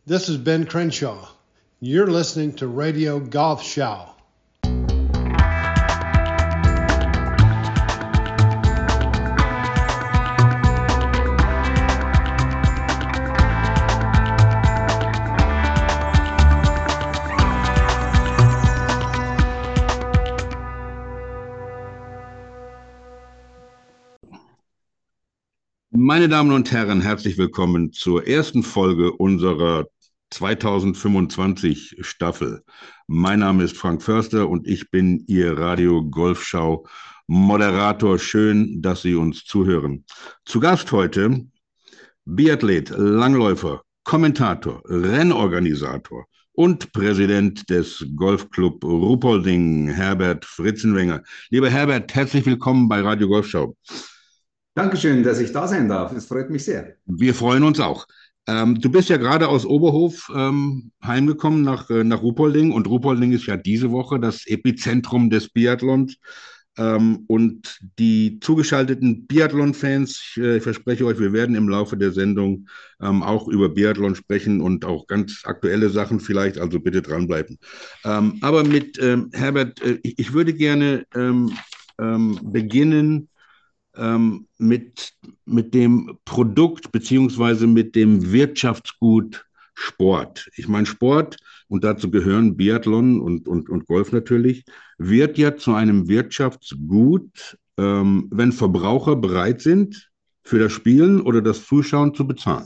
This is Ben Crenshaw. You're listening to Radio Golf Show. Meine Damen und Herren, herzlich willkommen zur ersten Folge unserer 2025 Staffel. Mein Name ist Frank Förster und ich bin Ihr Radio Golfschau Moderator. Schön, dass Sie uns zuhören. Zu Gast heute Biathlet, Langläufer, Kommentator, Rennorganisator und Präsident des Golfclub Ruhpolding, Herbert Fritzenwenger. Lieber Herbert, herzlich willkommen bei Radio Golfschau. Dankeschön, dass ich da sein darf. Es freut mich sehr. Wir freuen uns auch. Du bist ja gerade aus Oberhof heimgekommen nach Ruhpolding, und Ruhpolding ist ja diese Woche das Epizentrum des Biathlons. Und die zugeschalteten Biathlon-Fans, ich verspreche euch, wir werden im Laufe der Sendung auch über Biathlon sprechen und auch ganz aktuelle Sachen vielleicht, also bitte dranbleiben. Aber mit Herbert, ich würde gerne beginnen mit dem Produkt beziehungsweise mit dem Wirtschaftsgut Sport. Ich meine, Sport, und dazu gehören Biathlon und Golf natürlich, wird ja zu einem Wirtschaftsgut, wenn Verbraucher bereit sind, für das Spielen oder das Zuschauen zu bezahlen.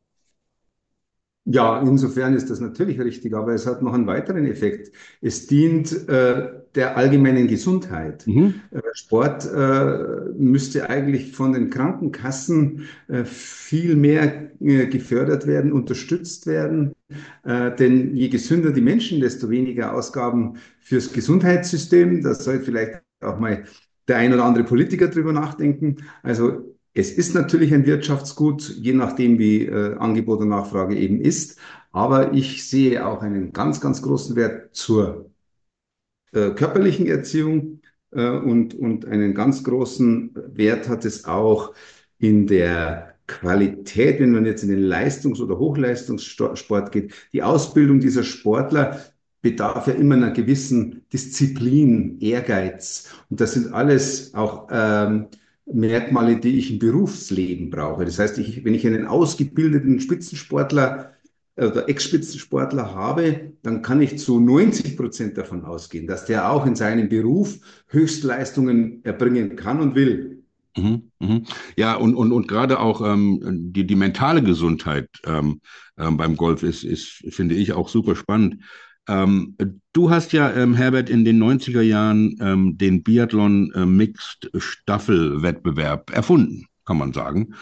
Ja, insofern ist das natürlich richtig, aber es hat noch einen weiteren Effekt. Es dient der allgemeinen Gesundheit. Sport müsste eigentlich von den Krankenkassen viel mehr gefördert werden, unterstützt werden. Denn je gesünder die Menschen, desto weniger Ausgaben fürs Gesundheitssystem. Da soll vielleicht auch mal der ein oder andere Politiker drüber nachdenken. Also es ist natürlich ein Wirtschaftsgut, je nachdem, wie Angebot und Nachfrage eben ist. Aber ich sehe auch einen ganz, ganz großen Wert zur körperlichen Erziehung und einen ganz großen Wert hat es auch in der Qualität, wenn man jetzt in den Leistungs- oder Hochleistungssport geht. Die Ausbildung dieser Sportler bedarf ja immer einer gewissen Disziplin, Ehrgeiz. Und das sind alles auch Merkmale, die ich im Berufsleben brauche. Das heißt, wenn ich einen ausgebildeten Spitzensportler oder Ex-Spitzensportler habe, dann kann ich zu 90% davon ausgehen, dass der auch in seinem Beruf Höchstleistungen erbringen kann und will. Ja, und gerade auch die mentale Gesundheit beim Golf ist, finde ich, auch super spannend. Du hast ja, Herbert, in den 90er Jahren den Biathlon Mixed Staffelwettbewerb erfunden, kann man sagen.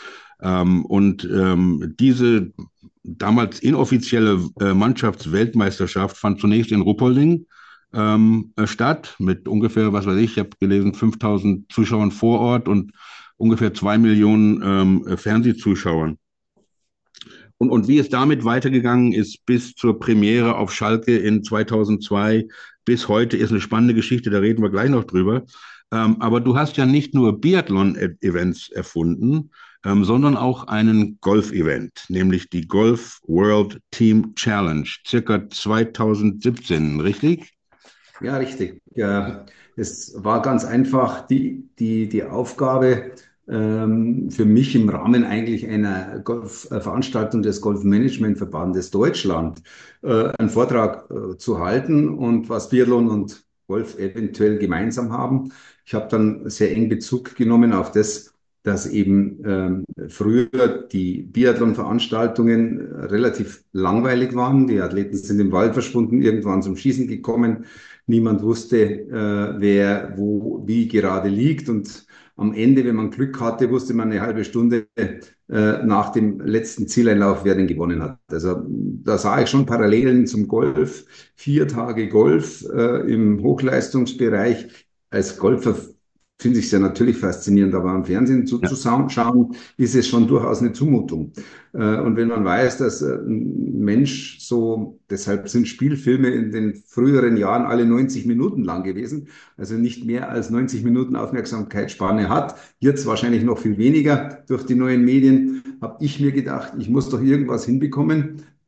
Diese damals inoffizielle Mannschaftsweltmeisterschaft fand zunächst in Ruhpolding statt, mit ungefähr, was weiß ich habe gelesen, 5.000 Zuschauern vor Ort und ungefähr 2 Millionen Fernsehzuschauern. Und wie es damit weitergegangen ist bis zur Premiere auf Schalke in 2002 bis heute, ist eine spannende Geschichte, da reden wir gleich noch drüber. Aber du hast ja nicht nur Biathlon-Events erfunden, sondern auch einen Golf-Event, nämlich die Golf World Team Challenge, circa 2017, richtig? Ja, richtig. Ja, es war ganz einfach die Aufgabe, für mich im Rahmen eigentlich einer Veranstaltung des Golfmanagementverbandes Deutschland einen Vortrag zu halten und was Biathlon und Golf eventuell gemeinsam haben. Ich habe dann sehr eng Bezug genommen auf das, dass eben früher die Biathlon-Veranstaltungen relativ langweilig waren. Die Athleten sind im Wald verschwunden, irgendwann zum Schießen gekommen. Niemand wusste, wer wo wie gerade liegt, und am Ende, wenn man Glück hatte, wusste man eine halbe Stunde nach dem letzten Zieleinlauf, wer den gewonnen hat. Also da sah ich schon Parallelen zum Golf. 4 Tage Golf im Hochleistungsbereich. Als Golfer finde ich es ja natürlich faszinierend, aber am Fernsehen zuzuschauen, ist es schon durchaus eine Zumutung. Und wenn man weiß, dass ein Mensch so, deshalb sind Spielfilme in den früheren Jahren alle 90 Minuten lang gewesen, also nicht mehr als 90 Minuten Aufmerksamkeitsspanne hat, jetzt wahrscheinlich noch viel weniger durch die neuen Medien, habe ich mir gedacht, ich muss doch irgendwas hinbekommen,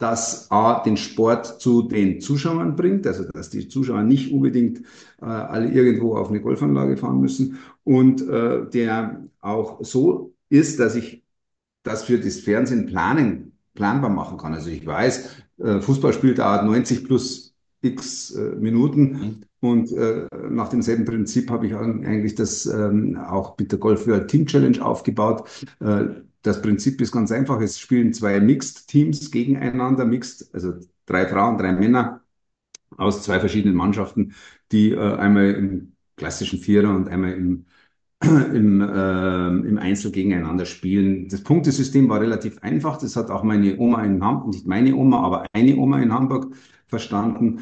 das A, den Sport zu den Zuschauern bringt, also dass die Zuschauer nicht unbedingt alle irgendwo auf eine Golfanlage fahren müssen und der auch so ist, dass ich das für das Fernsehen planbar machen kann. Also ich weiß, Fußballspiel dauert 90 plus x Minuten und nach demselben Prinzip habe ich eigentlich das auch mit der Golf World Team Challenge aufgebaut. Das Prinzip ist ganz einfach. Es spielen zwei Mixed Teams gegeneinander, Mixed, also 3 Frauen, 3 Männer aus 2 verschiedenen Mannschaften, die einmal im klassischen Vierer und einmal im Einzel gegeneinander spielen. Das Punktesystem war relativ einfach. Das hat auch meine Oma in Hamburg, nicht meine Oma, aber eine Oma in Hamburg verstanden.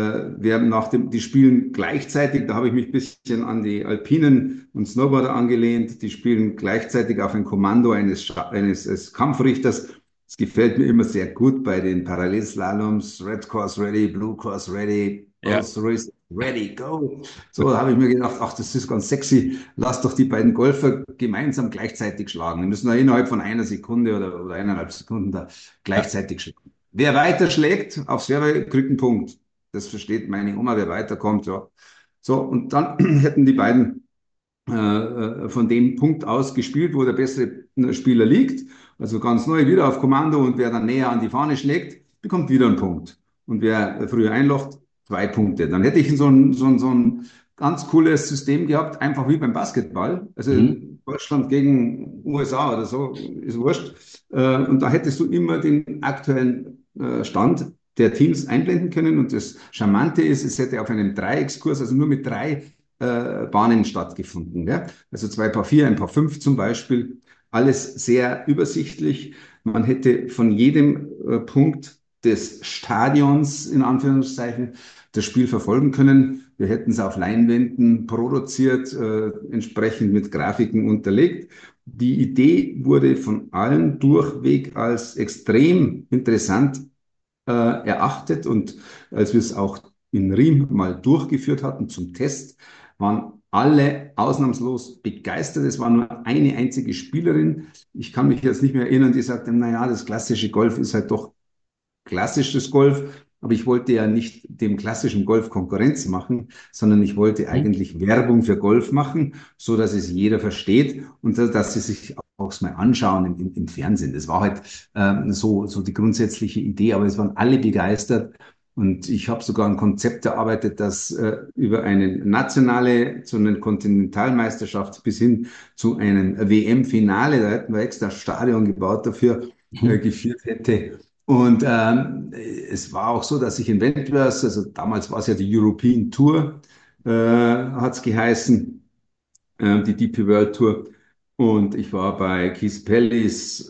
Die spielen gleichzeitig, da habe ich mich ein bisschen an die Alpinen und Snowboarder angelehnt, die spielen gleichzeitig auf ein Kommando eines Kampfrichters. Das gefällt mir immer sehr gut bei den Parallelslaloms. Red Course ready, Blue Course ready, Ja. both race ready, go. So habe ich mir gedacht, ach, das ist ganz sexy. Lass doch die beiden Golfer gemeinsam gleichzeitig schlagen. Die müssen da innerhalb von einer Sekunde oder 1,5 Sekunden da gleichzeitig schlagen. Wer weiter schlägt aufs Fairway, kriegt einen Punkt. Das versteht meine Oma, wer weiterkommt, ja. So, und dann hätten die beiden von dem Punkt aus gespielt, wo der bessere Spieler liegt. Also ganz neu wieder auf Kommando und wer dann näher an die Fahne schlägt, bekommt wieder einen Punkt. Und wer früher einlocht, 2 Punkte. Dann hätte ich so ein ganz cooles System gehabt, einfach wie beim Basketball. Also Deutschland gegen USA oder so, ist wurscht. Und da hättest du immer den aktuellen Stand der Teams einblenden können. Und das Charmante ist, es hätte auf einem Dreieckskurs, also nur mit 3 Bahnen stattgefunden. Ja? Also 2 Paar 4, ein Paar 5 zum Beispiel. Alles sehr übersichtlich. Man hätte von jedem Punkt des Stadions, in Anführungszeichen, das Spiel verfolgen können. Wir hätten es auf Leinwänden produziert, entsprechend mit Grafiken unterlegt. Die Idee wurde von allen durchweg als extrem interessant erachtet und als wir es auch in Riem mal durchgeführt hatten zum Test, waren alle ausnahmslos begeistert. Es war nur eine einzige Spielerin. Ich kann mich jetzt nicht mehr erinnern, die sagte, naja, das klassische Golf ist halt doch klassisches Golf. Aber ich wollte ja nicht dem klassischen Golf Konkurrenz machen, sondern ich wollte eigentlich Werbung für Golf machen, so dass es jeder versteht und dass sie sich auch mal anschauen im Fernsehen. Das war halt so die grundsätzliche Idee, aber es waren alle begeistert. Und ich habe sogar ein Konzept erarbeitet, das über eine nationale, zu einer Kontinentalmeisterschaft bis hin zu einem WM-Finale, da hätten wir extra Stadion gebaut dafür, geführt hätte. Und es war auch so, dass ich in Wentworth, also damals war es ja die European Tour, hat es geheißen, die DP World Tour. Und ich war bei Keith Pellys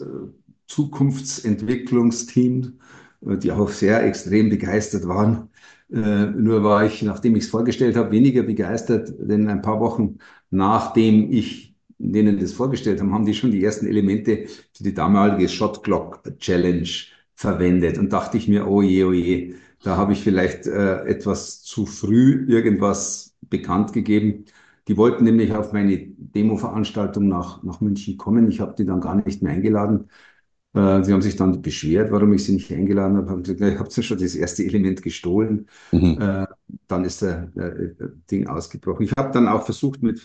Zukunftsentwicklungsteam, die auch sehr extrem begeistert waren. Nur war ich, nachdem ich es vorgestellt habe, weniger begeistert, denn ein paar Wochen nachdem ich denen das vorgestellt habe, haben die schon die ersten Elemente für die damalige Shot Clock Challenge verwendet. Und dachte ich mir, oh je, da habe ich vielleicht etwas zu früh irgendwas bekannt gegeben. Die wollten nämlich auf meine Demo-Veranstaltung nach München kommen. Ich habe die dann gar nicht mehr eingeladen. Sie haben sich dann beschwert, warum ich sie nicht eingeladen habe. Haben gesagt, ich habe ja schon das erste Element gestohlen. Dann ist der Ding ausgebrochen. Ich habe dann auch versucht, mit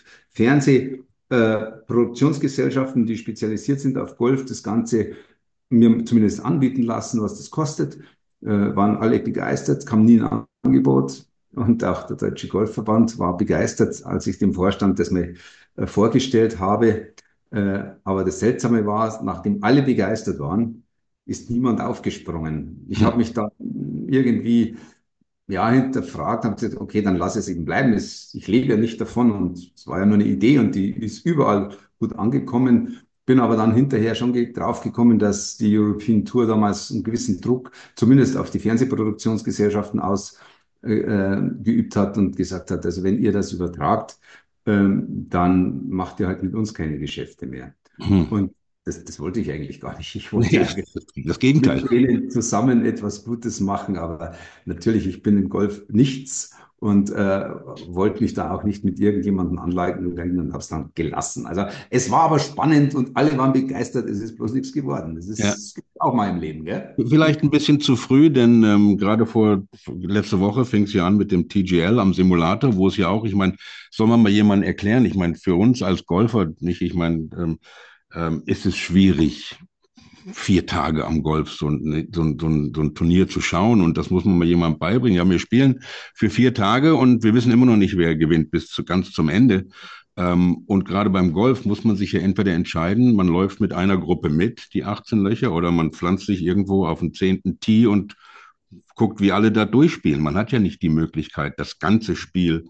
Fernsehproduktionsgesellschaften, die spezialisiert sind auf Golf, das Ganze mir zumindest anbieten lassen, was das kostet. Waren alle begeistert, kam nie ein Angebot. Und auch der Deutsche Golfverband war begeistert, als ich dem Vorstand das mal vorgestellt habe. Aber das Seltsame war, nachdem alle begeistert waren, ist niemand aufgesprungen. Ich habe mich dann irgendwie hinterfragt, habe gesagt, okay, dann lass es eben bleiben. Ich lebe ja nicht davon und es war ja nur eine Idee und die ist überall gut angekommen. Bin aber dann hinterher schon drauf gekommen, dass die European Tour damals einen gewissen Druck, zumindest auf die Fernsehproduktionsgesellschaften ausgeübt hat und gesagt hat, also wenn ihr das übertragt, dann macht ihr halt mit uns keine Geschäfte mehr. Und das wollte ich eigentlich gar nicht. Ich wollte eigentlich das Gegenteil. mit denen zusammen etwas Gutes machen, aber natürlich, ich bin im Golf nichts und wollte mich da auch nicht mit irgendjemandem anlegen und habe es dann gelassen. Also es war aber spannend und alle waren begeistert, es ist bloß nichts geworden. Ja. Das gibt auch mal im Leben, gell? Vielleicht ein bisschen zu früh, denn gerade letzte Woche fing es ja an mit dem TGL am Simulator, wo es ja auch, ich meine, soll man mal jemandem erklären, ich meine, für uns als Golfer nicht, ich meine, ist es schwierig, 4 Tage am Golf so ein Turnier zu schauen und das muss man mal jemandem beibringen. Ja, wir spielen für 4 Tage und wir wissen immer noch nicht, wer gewinnt ganz zum Ende. Und gerade beim Golf muss man sich ja entweder entscheiden, man läuft mit einer Gruppe mit, die 18 Löcher, oder man pflanzt sich irgendwo auf den 10. Tee und guckt, wie alle da durchspielen. Man hat ja nicht die Möglichkeit, das ganze Spiel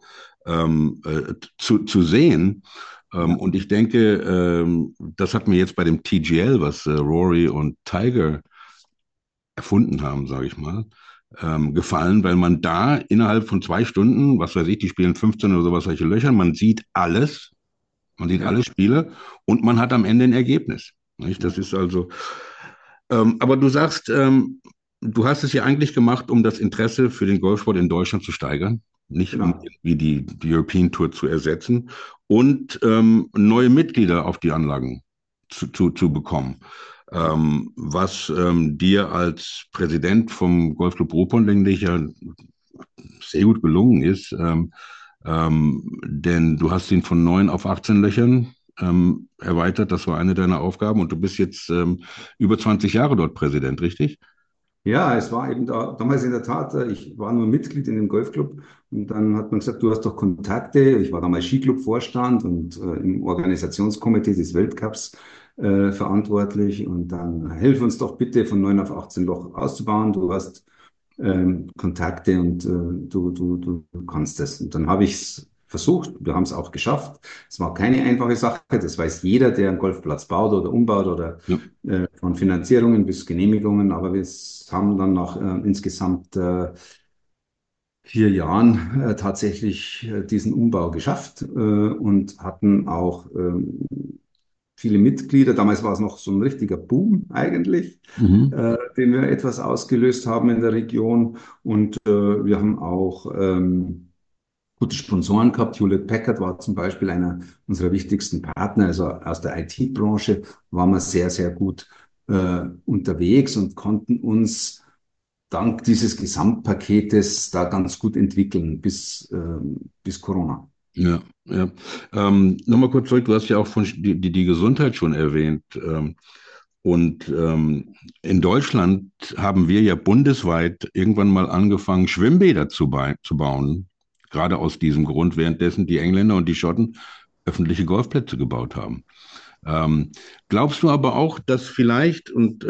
zu sehen. Ja. Und ich denke, das hat mir jetzt bei dem TGL, was Rory und Tiger erfunden haben, sage ich mal, gefallen, weil man da innerhalb von 2 Stunden, was weiß ich, die spielen 15 oder sowas, solche Löcher, man sieht alle Ja. Spiele und man hat am Ende ein Ergebnis. Nicht? Das ist also, aber du sagst, du hast es ja eigentlich gemacht, um das Interesse für den Golfsport in Deutschland zu steigern, nicht um Genau. irgendwie die European Tour zu ersetzen und neue Mitglieder auf die Anlagen zu bekommen. Was dir als Präsident vom Golfclub Ruhpolding ja sehr gut gelungen ist, denn du hast ihn von 9 auf 18 Löchern erweitert. Das war eine deiner Aufgaben und du bist jetzt über 20 Jahre dort Präsident, richtig? Ja, es war eben damals in der Tat, ich war nur Mitglied in dem Golfclub und dann hat man gesagt, du hast doch Kontakte. Ich war damals Skiclub-Vorstand und im Organisationskomitee des Weltcups verantwortlich und dann hilf uns doch bitte von 9 auf 18 Loch auszubauen. Du hast Kontakte und du kannst das. Und dann habe ich es versucht, wir haben es auch geschafft. Es war keine einfache Sache, das weiß jeder, der einen Golfplatz baut oder umbaut oder Ja. von Finanzierungen bis Genehmigungen, aber wir haben dann nach insgesamt 4 Jahren tatsächlich diesen Umbau geschafft und hatten auch viele Mitglieder. Damals war es noch so ein richtiger Boom eigentlich, Mhm. den wir etwas ausgelöst haben in der Region. Und wir haben auch gute Sponsoren gehabt. Hewlett Packard war zum Beispiel einer unserer wichtigsten Partner. Also aus der IT-Branche waren wir sehr, sehr gut unterwegs und konnten uns dank dieses Gesamtpaketes da ganz gut entwickeln bis Corona. Ja, ja. Nochmal kurz zurück, du hast ja auch die Gesundheit schon erwähnt. Und in Deutschland haben wir ja bundesweit irgendwann mal angefangen, Schwimmbäder zu bauen. Gerade aus diesem Grund, währenddessen die Engländer und die Schotten öffentliche Golfplätze gebaut haben. Ähm, Glaubst du aber auch, dass vielleicht, und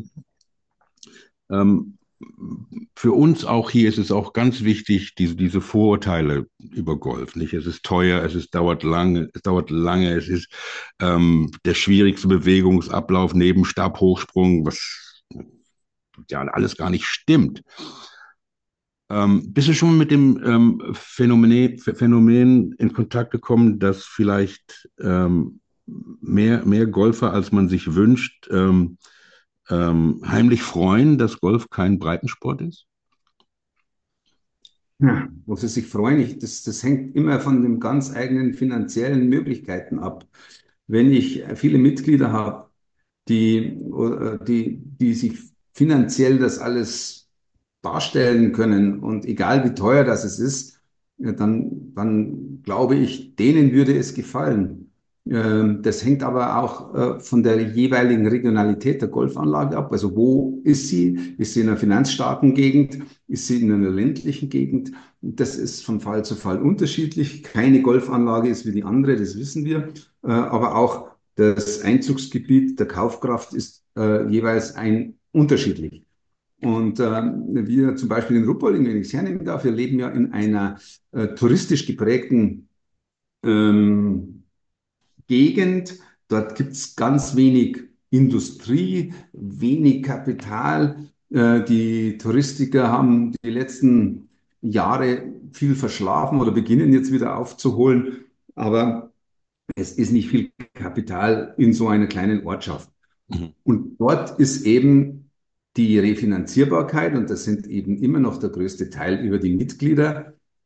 ähm, für uns auch hier ist es auch ganz wichtig, diese Vorurteile über Golf, nicht? Es ist teuer, dauert lange, es ist der schwierigste Bewegungsablauf neben Stabhochsprung, was ja alles gar nicht stimmt. Bist du schon mal mit dem Phänomen in Kontakt gekommen, dass vielleicht mehr Golfer, als man sich wünscht, heimlich freuen, dass Golf kein Breitensport ist? Ja, wo sie sich freuen, das hängt immer von den ganz eigenen finanziellen Möglichkeiten ab. Wenn ich viele Mitglieder habe, die sich finanziell das alles darstellen können und egal wie teuer das es ist, ja, dann glaube ich, denen würde es gefallen. Das hängt aber auch von der jeweiligen Regionalität der Golfanlage ab. Also wo ist sie? Ist sie in einer finanzstarken Gegend? Ist sie in einer ländlichen Gegend? Das ist von Fall zu Fall unterschiedlich. Keine Golfanlage ist wie die andere, das wissen wir. Aber auch das Einzugsgebiet der Kaufkraft ist jeweils unterschiedlich. Und wir zum Beispiel in Ruppolding, wenn ich es hernehmen darf, wir leben ja in einer touristisch geprägten ähm, Gegend. Dort gibt es ganz wenig Industrie, wenig Kapital. Die Touristiker haben die letzten Jahre viel verschlafen oder beginnen jetzt wieder aufzuholen. Aber es ist nicht viel Kapital in so einer kleinen Ortschaft. Mhm. Und dort ist eben die Refinanzierbarkeit, und das sind eben immer noch der größte Teil über die Mitglieder,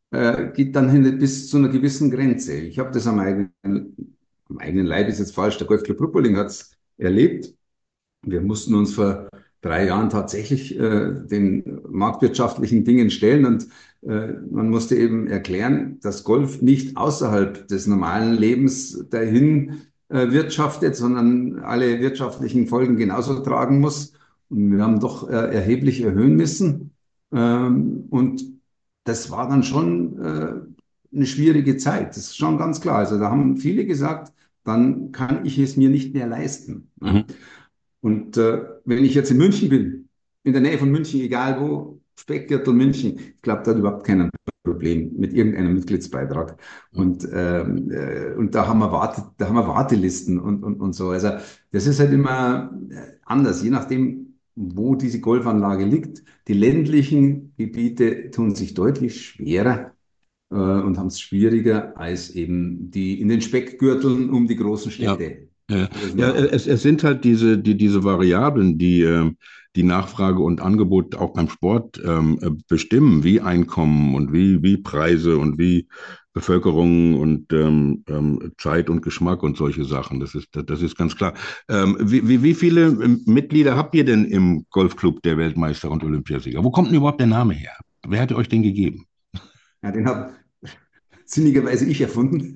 geht dann hin bis zu einer gewissen Grenze. Ich habe das am eigenen Leib ist jetzt falsch, der Golfclub Ruppolding hat es erlebt. Wir mussten uns vor 3 Jahren tatsächlich den marktwirtschaftlichen Dingen stellen und man musste eben erklären, dass Golf nicht außerhalb des normalen Lebens dahin wirtschaftet, sondern alle wirtschaftlichen Folgen genauso tragen muss. Und wir haben doch erheblich erhöhen müssen. Und das war dann schon eine schwierige Zeit. Das ist schon ganz klar. Also da haben viele gesagt, dann kann ich es mir nicht mehr leisten. Mhm. Und wenn ich jetzt in München bin, in der Nähe von München, egal wo, Speckgürtel München, ich glaube, da hat überhaupt keiner Problem mit irgendeinem Mitgliedsbeitrag. Und da haben wir da haben wir Wartelisten und so. Also das ist halt immer anders, je nachdem, wo diese Golfanlage liegt. Die ländlichen Gebiete tun sich deutlich schwerer und haben es schwieriger als eben die in den Speckgürteln um die großen Ja. Städte. Ja, ja, es sind halt diese Variablen, die Nachfrage und Angebot auch beim Sport bestimmen, wie Einkommen und wie Preise und wie Bevölkerung und Zeit und Geschmack und solche Sachen. Das ist ganz klar. Wie viele Mitglieder habt ihr denn im Golfclub der Weltmeister und Olympiasieger? Wo kommt denn überhaupt der Name her? Wer hat euch den gegeben? Ja, den habe sinnigerweise ich erfunden.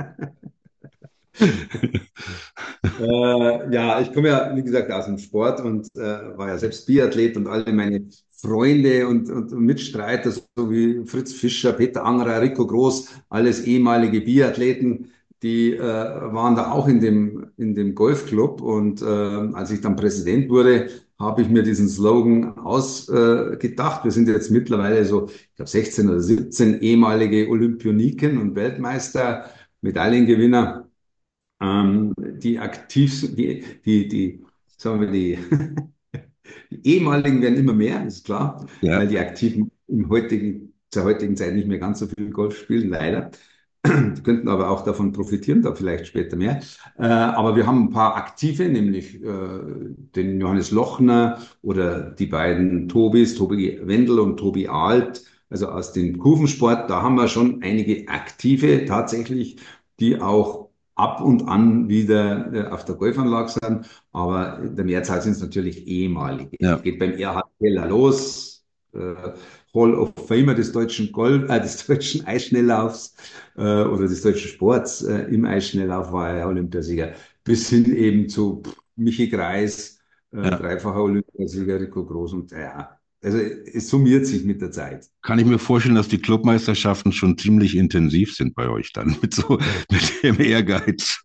Ja, ich komme ja, wie gesagt, aus dem Sport und war ja selbst Biathlet und alle meine Freunde und Mitstreiter, so wie Fritz Fischer, Peter Angerer, Rico Groß, alles ehemalige Biathleten, die waren da auch in dem Golfclub. Und als ich dann Präsident wurde, habe ich mir diesen Slogan ausgedacht. Wir sind jetzt mittlerweile so, ich glaube, 16 oder 17 ehemalige Olympioniken und Weltmeister, Medaillengewinner die aktiv sind, sagen wir, die ehemaligen werden immer mehr, ist klar, Ja. weil die Aktiven zur heutigen Zeit nicht mehr ganz so viel Golf spielen, leider. Die könnten aber auch davon profitieren, da vielleicht später mehr. Aber wir haben ein paar Aktive, nämlich den Johannes Lochner oder die beiden Tobis, Tobi Wendel und Tobi Alt, also aus dem Kufensport. Da haben wir schon einige Aktive tatsächlich, die auch ab und an wieder auf der Golfanlage sind. Aber in der Mehrzahl sind es natürlich ehemalige. Ja. Geht beim Erhard Keller los. Hall of Famer des deutschen des deutschen Eisschnelllaufs oder des deutschen Sports im Eisschnelllauf war er Olympiasieger, bis hin eben zu Michi Greis, Ja. dreifacher Olympiasieger, Rico Groß und ja, also es summiert sich mit der Zeit. Kann ich mir vorstellen, dass die Clubmeisterschaften schon ziemlich intensiv sind bei euch dann mit dem Ehrgeiz.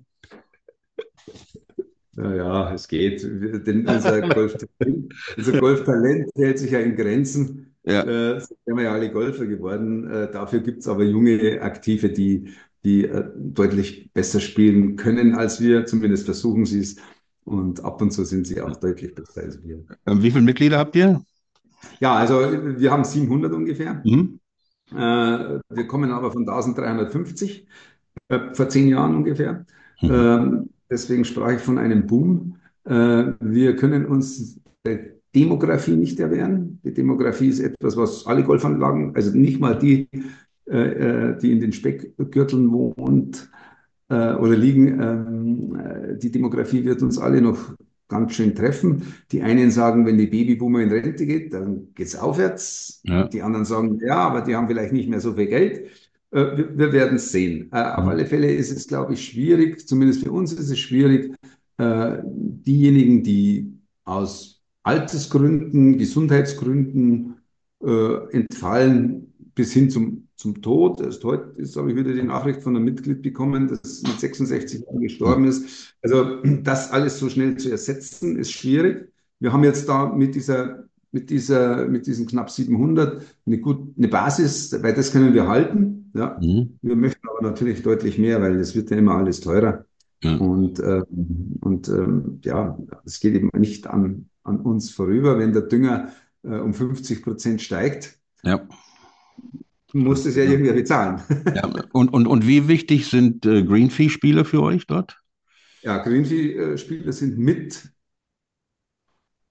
Ja, es geht. Denn unser Golftalent hält sich ja in Grenzen. Ja. Sind wir ja alle Golfer geworden. Dafür gibt es aber junge Aktive, die deutlich besser spielen können als wir. Zumindest versuchen sie es. Und ab und zu sind sie auch deutlich besser als wir. Wie viele Mitglieder habt ihr? Ja, also wir haben 700 ungefähr. Mhm. Wir kommen aber von 1350 vor 10 Jahren ungefähr. Mhm. Deswegen sprach ich von einem Boom. Wir können uns der Demografie nicht erwehren. Die Demografie ist etwas, was alle Golfanlagen, also nicht mal die in den Speckgürteln wohnt oder liegen, die Demografie wird uns alle noch ganz schön treffen. Die einen sagen, wenn die Babyboomer in Rente geht, dann geht es aufwärts. Ja. Die anderen sagen, ja, aber die haben vielleicht nicht mehr so viel Geld. Wir werden es sehen. Auf alle Fälle ist es, glaube ich, schwierig, zumindest für uns ist es schwierig, diejenigen, die aus Altersgründen, Gesundheitsgründen entfallen bis hin zum Tod. Erst heute habe ich wieder die Nachricht von einem Mitglied bekommen, das mit 66 Jahren gestorben ist. Also das alles so schnell zu ersetzen, ist schwierig. Wir haben jetzt da mit diesen knapp 700 eine Basis, weil das können wir halten. Ja. Mhm. Wir möchten aber natürlich deutlich mehr, weil es wird ja immer alles teurer. Ja. Und ja, es geht eben nicht an uns vorüber. Wenn der Dünger um 50% steigt, Ja. muss das ja irgendwer bezahlen. Ja. Und wie wichtig sind Greenfee-Spiele für euch dort? Ja, Greenfee-Spieler sind mit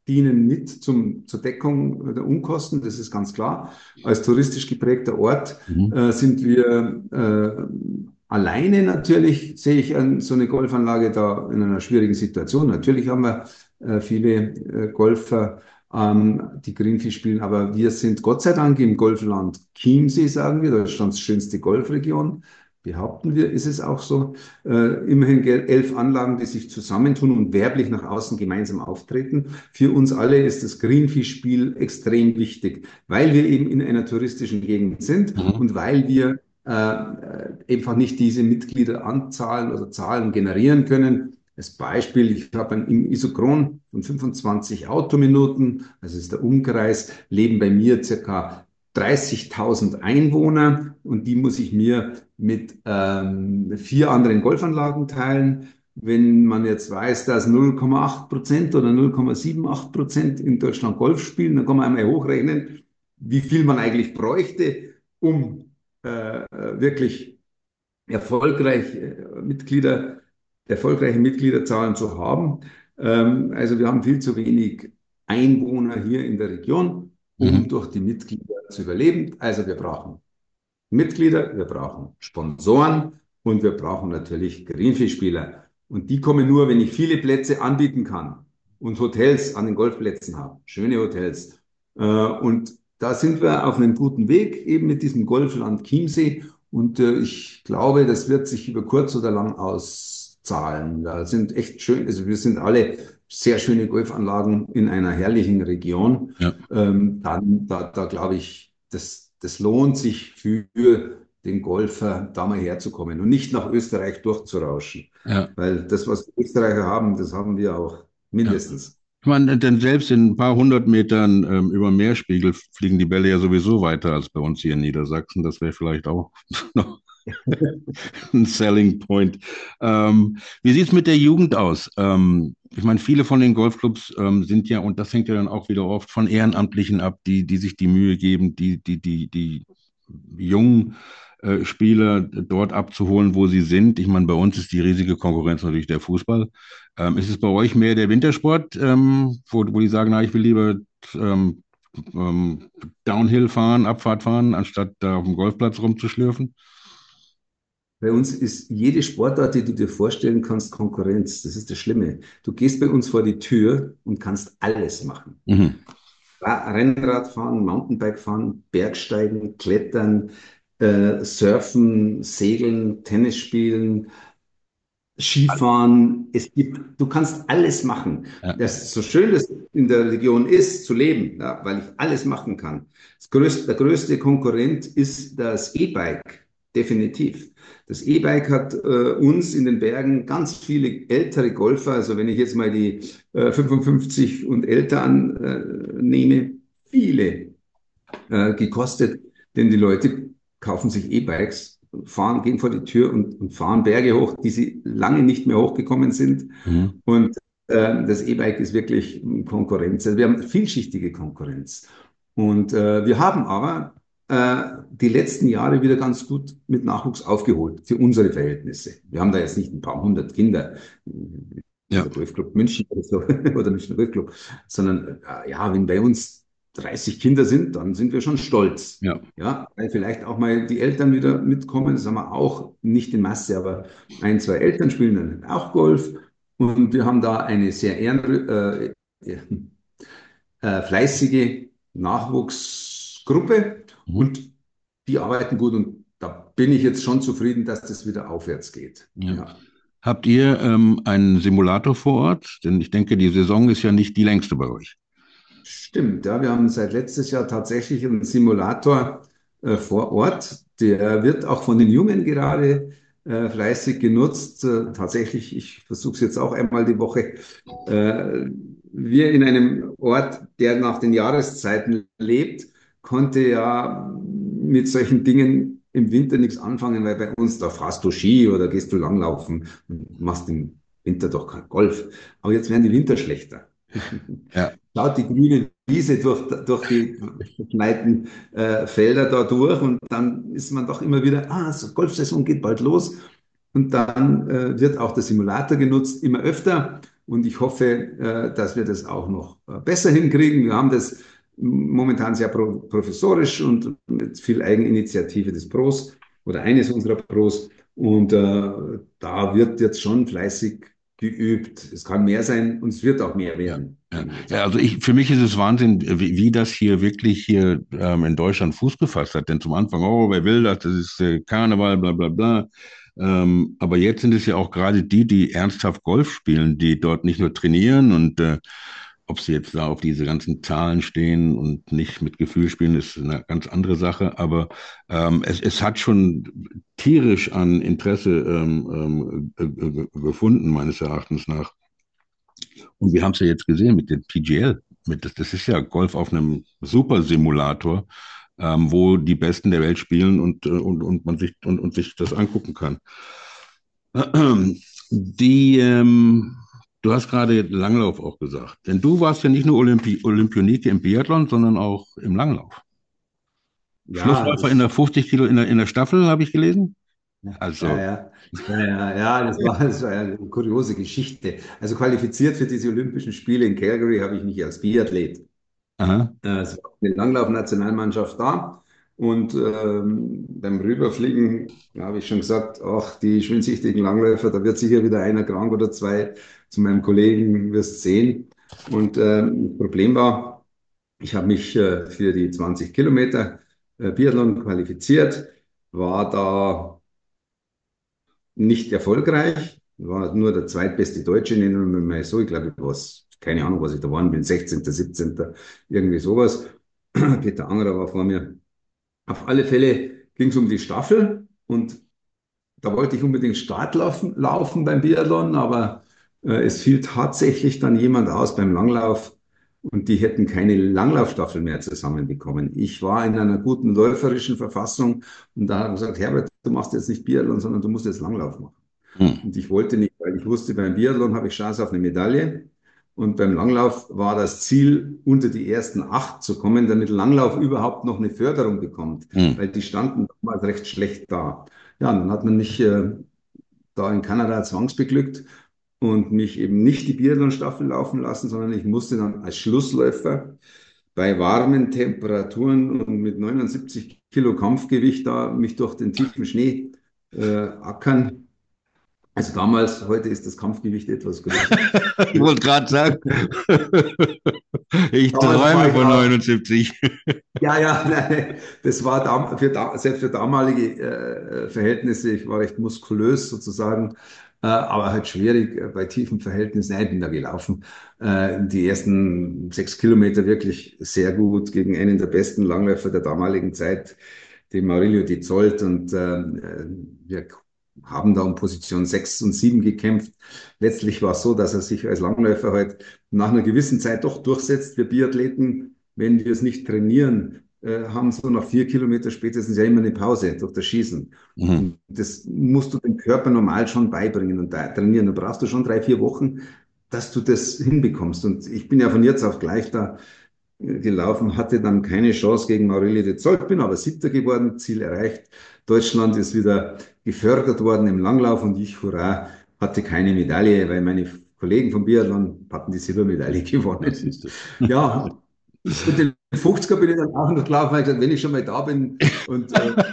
dienen mit zur Deckung der Unkosten, das ist ganz klar. Als touristisch geprägter Ort sind wir alleine natürlich, sehe ich so eine Golfanlage da in einer schwierigen Situation. Natürlich haben wir viele Golfer, die Greenfee spielen, aber wir sind Gott sei Dank im Golfland Chiemsee, sagen wir, Deutschlands schönste Golfregion. Behaupten wir, ist es auch so. Immerhin 11 Anlagen, die sich zusammentun und werblich nach außen gemeinsam auftreten. Für uns alle ist das Greenfee-Spiel extrem wichtig, weil wir eben in einer touristischen Gegend sind und weil wir einfach nicht diese Mitgliederanzahlen oder Zahlen generieren können. Als Beispiel, ich habe im Isochron von 25 Autominuten, also ist der Umkreis, leben bei mir circa 30.000 Einwohner und die muss ich mir mit 4 anderen Golfanlagen teilen. Wenn man jetzt weiß, dass 0,8% oder 0,78% in Deutschland Golf spielen, dann kann man einmal hochrechnen, wie viel man eigentlich bräuchte, um wirklich erfolgreich erfolgreiche Mitgliederzahlen zu haben. Also wir haben viel zu wenig Einwohner hier in der Region, um durch die Mitglieder zu überleben. Also wir brauchen Mitglieder, wir brauchen Sponsoren und wir brauchen natürlich Greenfee-Spieler. Und die kommen nur, wenn ich viele Plätze anbieten kann und Hotels an den Golfplätzen habe, schöne Hotels. Und da sind wir auf einem guten Weg, eben mit diesem Golfland Chiemsee. Und ich glaube, das wird sich über kurz oder lang auszahlen. Da sind echt schön, also wir sind alle sehr schöne Golfanlagen in einer herrlichen Region. Ja. Da glaube ich, das lohnt sich für den Golfer, da mal herzukommen und nicht nach Österreich durchzurauschen. Ja. Weil das, was die Österreicher haben, das haben wir auch mindestens. Ich meine, denn selbst in ein paar hundert Metern über Meerspiegel fliegen die Bälle ja sowieso weiter als bei uns hier in Niedersachsen. Das wäre vielleicht auch noch ein Selling Point. Wie sieht es mit der Jugend aus? Ich meine, viele von den Golfclubs sind ja, und das hängt ja dann auch wieder oft von Ehrenamtlichen ab, die sich die Mühe geben, die jungen Spieler dort abzuholen, wo sie sind. Ich meine, bei uns ist die riesige Konkurrenz natürlich der Fußball. Ist es bei euch mehr der Wintersport, wo die sagen, na, ich will lieber Downhill fahren, Abfahrt fahren, anstatt da auf dem Golfplatz rumzuschlürfen? Bei uns ist jede Sportart, die du dir vorstellen kannst, Konkurrenz. Das ist das Schlimme. Du gehst bei uns vor die Tür und kannst alles machen. Rennrad fahren, Mountainbike fahren, Bergsteigen, Klettern, Surfen, Segeln, Tennis spielen, Skifahren. Du kannst alles machen. Ja. Das ist so schön, das in der Region ist, zu leben, ja, weil ich alles machen kann. Der größte Konkurrent ist das E-Bike, definitiv. Das E-Bike hat uns in den Bergen ganz viele ältere Golfer, also wenn ich jetzt mal die 55 und älter annehme, viele gekostet, denn die Leute kaufen sich E-Bikes, gehen vor die Tür und fahren Berge hoch, die sie lange nicht mehr hochgekommen sind. Und das E-Bike ist wirklich Konkurrenz. Also wir haben vielschichtige Konkurrenz. Und wir haben aber die letzten Jahre wieder ganz gut mit Nachwuchs aufgeholt für unsere Verhältnisse. Wir haben da jetzt nicht ein paar hundert Kinder, der Golfclub München oder so, oder Münchner Golfclub, sondern ja, wenn bei uns 30 Kinder sind, dann sind wir schon stolz. Ja, weil vielleicht auch mal die Eltern wieder mitkommen, das haben wir auch nicht in Masse, aber 1, 2 Eltern spielen dann auch Golf und wir haben da eine sehr fleißige Nachwuchsgruppe und die arbeiten gut und da bin ich jetzt schon zufrieden, dass das wieder aufwärts geht. Ja. Habt ihr einen Simulator vor Ort? Denn ich denke, die Saison ist ja nicht die längste bei euch. Stimmt, ja, wir haben seit letztes Jahr tatsächlich einen Simulator vor Ort. Der wird auch von den Jungen gerade fleißig genutzt. Tatsächlich, ich versuche es jetzt auch einmal die Woche. Wir in einem Ort, der nach den Jahreszeiten lebt, konnte ja mit solchen Dingen im Winter nichts anfangen, weil bei uns, da fahrst du Ski oder gehst du langlaufen und machst im Winter doch kein Golf. Aber jetzt werden die Winter schlechter. Ja. Schaut die grüne Wiese durch die verschneiten Felder da durch und dann ist man doch immer wieder, so Golfsaison geht bald los und dann wird auch der Simulator genutzt, immer öfter Und ich hoffe, dass wir das auch noch besser hinkriegen. Wir haben das momentan sehr professorisch und mit viel Eigeninitiative des Pros oder eines unserer Pros. Und da wird jetzt schon fleißig geübt. Es kann mehr sein und es wird auch mehr Ja, werden. ja. Ja, also für mich ist es Wahnsinn, wie das hier wirklich hier in Deutschland Fuß gefasst hat. Denn zum Anfang, oh, wer will das? Das ist Karneval, bla bla bla. Aber jetzt sind es ja auch gerade die ernsthaft Golf spielen, die dort nicht nur trainieren und ob sie jetzt da auf diese ganzen Zahlen stehen und nicht mit Gefühl spielen, ist eine ganz andere Sache. Aber es hat schon tierisch an Interesse gefunden, meines Erachtens nach. Und wir haben es ja jetzt gesehen mit dem PGL. Das ist ja Golf auf einem Super-Simulator, wo die Besten der Welt spielen und man sich das angucken kann. Die, du hast gerade Langlauf auch gesagt. Denn du warst ja nicht nur Olympionike im Biathlon, sondern auch im Langlauf. Ja, Schlussläufer in der 50 Kilo in der Staffel, habe ich gelesen. ja, Also, ja, ja, das war eine kuriose Geschichte. Also qualifiziert für diese Olympischen Spiele in Calgary habe ich mich als Biathlet. aha. Es war eine Langlaufnationalmannschaft da und beim Rüberfliegen habe ich schon gesagt, ach, die schwindsüchtigen Langläufer, da wird sicher wieder einer krank oder zwei. Zu meinem Kollegen wirst sehen. Und das Problem war, ich habe mich für die 20 Kilometer Biathlon qualifiziert, war da nicht erfolgreich, war nur der zweitbeste Deutsche in der so, ich glaube, ich war, keine Ahnung, was ich da war, bin 16., 17., irgendwie sowas. Peter Angerer war vor mir. Auf alle Fälle ging es um die Staffel und da wollte ich unbedingt Start laufen beim Biathlon, aber es fiel tatsächlich dann jemand aus beim Langlauf und die hätten keine Langlaufstaffel mehr zusammenbekommen. Ich war in einer guten läuferischen Verfassung und da haben gesagt, Herbert, du machst jetzt nicht Biathlon, sondern du musst jetzt Langlauf machen. Hm. Und ich wollte nicht, weil ich wusste, beim Biathlon habe ich Chance auf eine Medaille. Und beim Langlauf war das Ziel, unter die ersten 8 zu kommen, damit Langlauf überhaupt noch eine Förderung bekommt, Hm. weil die standen damals recht schlecht da. Ja, und dann hat man mich da in Kanada zwangsbeglückt und mich eben nicht die Biathlon-Staffel laufen lassen, sondern ich musste dann als Schlussläufer bei warmen Temperaturen und mit 79 Kilo Kampfgewicht da mich durch den tiefen Schnee ackern. Also damals, heute ist das Kampfgewicht etwas größer. Ich wollte gerade sagen, ich Damals war träume ich von auch, 79. ja, ja, nein, das war selbst für damalige Verhältnisse, ich war recht muskulös sozusagen, aber halt schwierig bei tiefen Verhältnissen. Nein, ich bin da gelaufen. Die ersten 6 Kilometer wirklich sehr gut gegen einen der besten Langläufer der damaligen Zeit, den Maurizio Di Zolt. Und wir haben da um Position 6 und 7 gekämpft. Letztlich war es so, dass er sich als Langläufer halt nach einer gewissen Zeit doch durchsetzt. Wir Biathleten, wenn wir es nicht trainieren, haben so nach 4 Kilometer spätestens ja immer eine Pause durch das Schießen. Mhm. Und das musst du dem Körper normal schon beibringen und da trainieren. Da brauchst du schon 3, 4 Wochen, dass du das hinbekommst. Und ich bin ja von jetzt auf gleich da gelaufen, hatte dann keine Chance gegen Maurizio de Zolt, bin aber Siebter geworden, Ziel erreicht. Deutschland ist wieder gefördert worden im Langlauf und ich, hurra, hatte keine Medaille, weil meine Kollegen vom Biathlon hatten die Silbermedaille Das ist gewonnen. es. Ja, und den 50er bin ich dann auch noch gelaufen, weil ich gesagt, wenn ich schon mal da bin und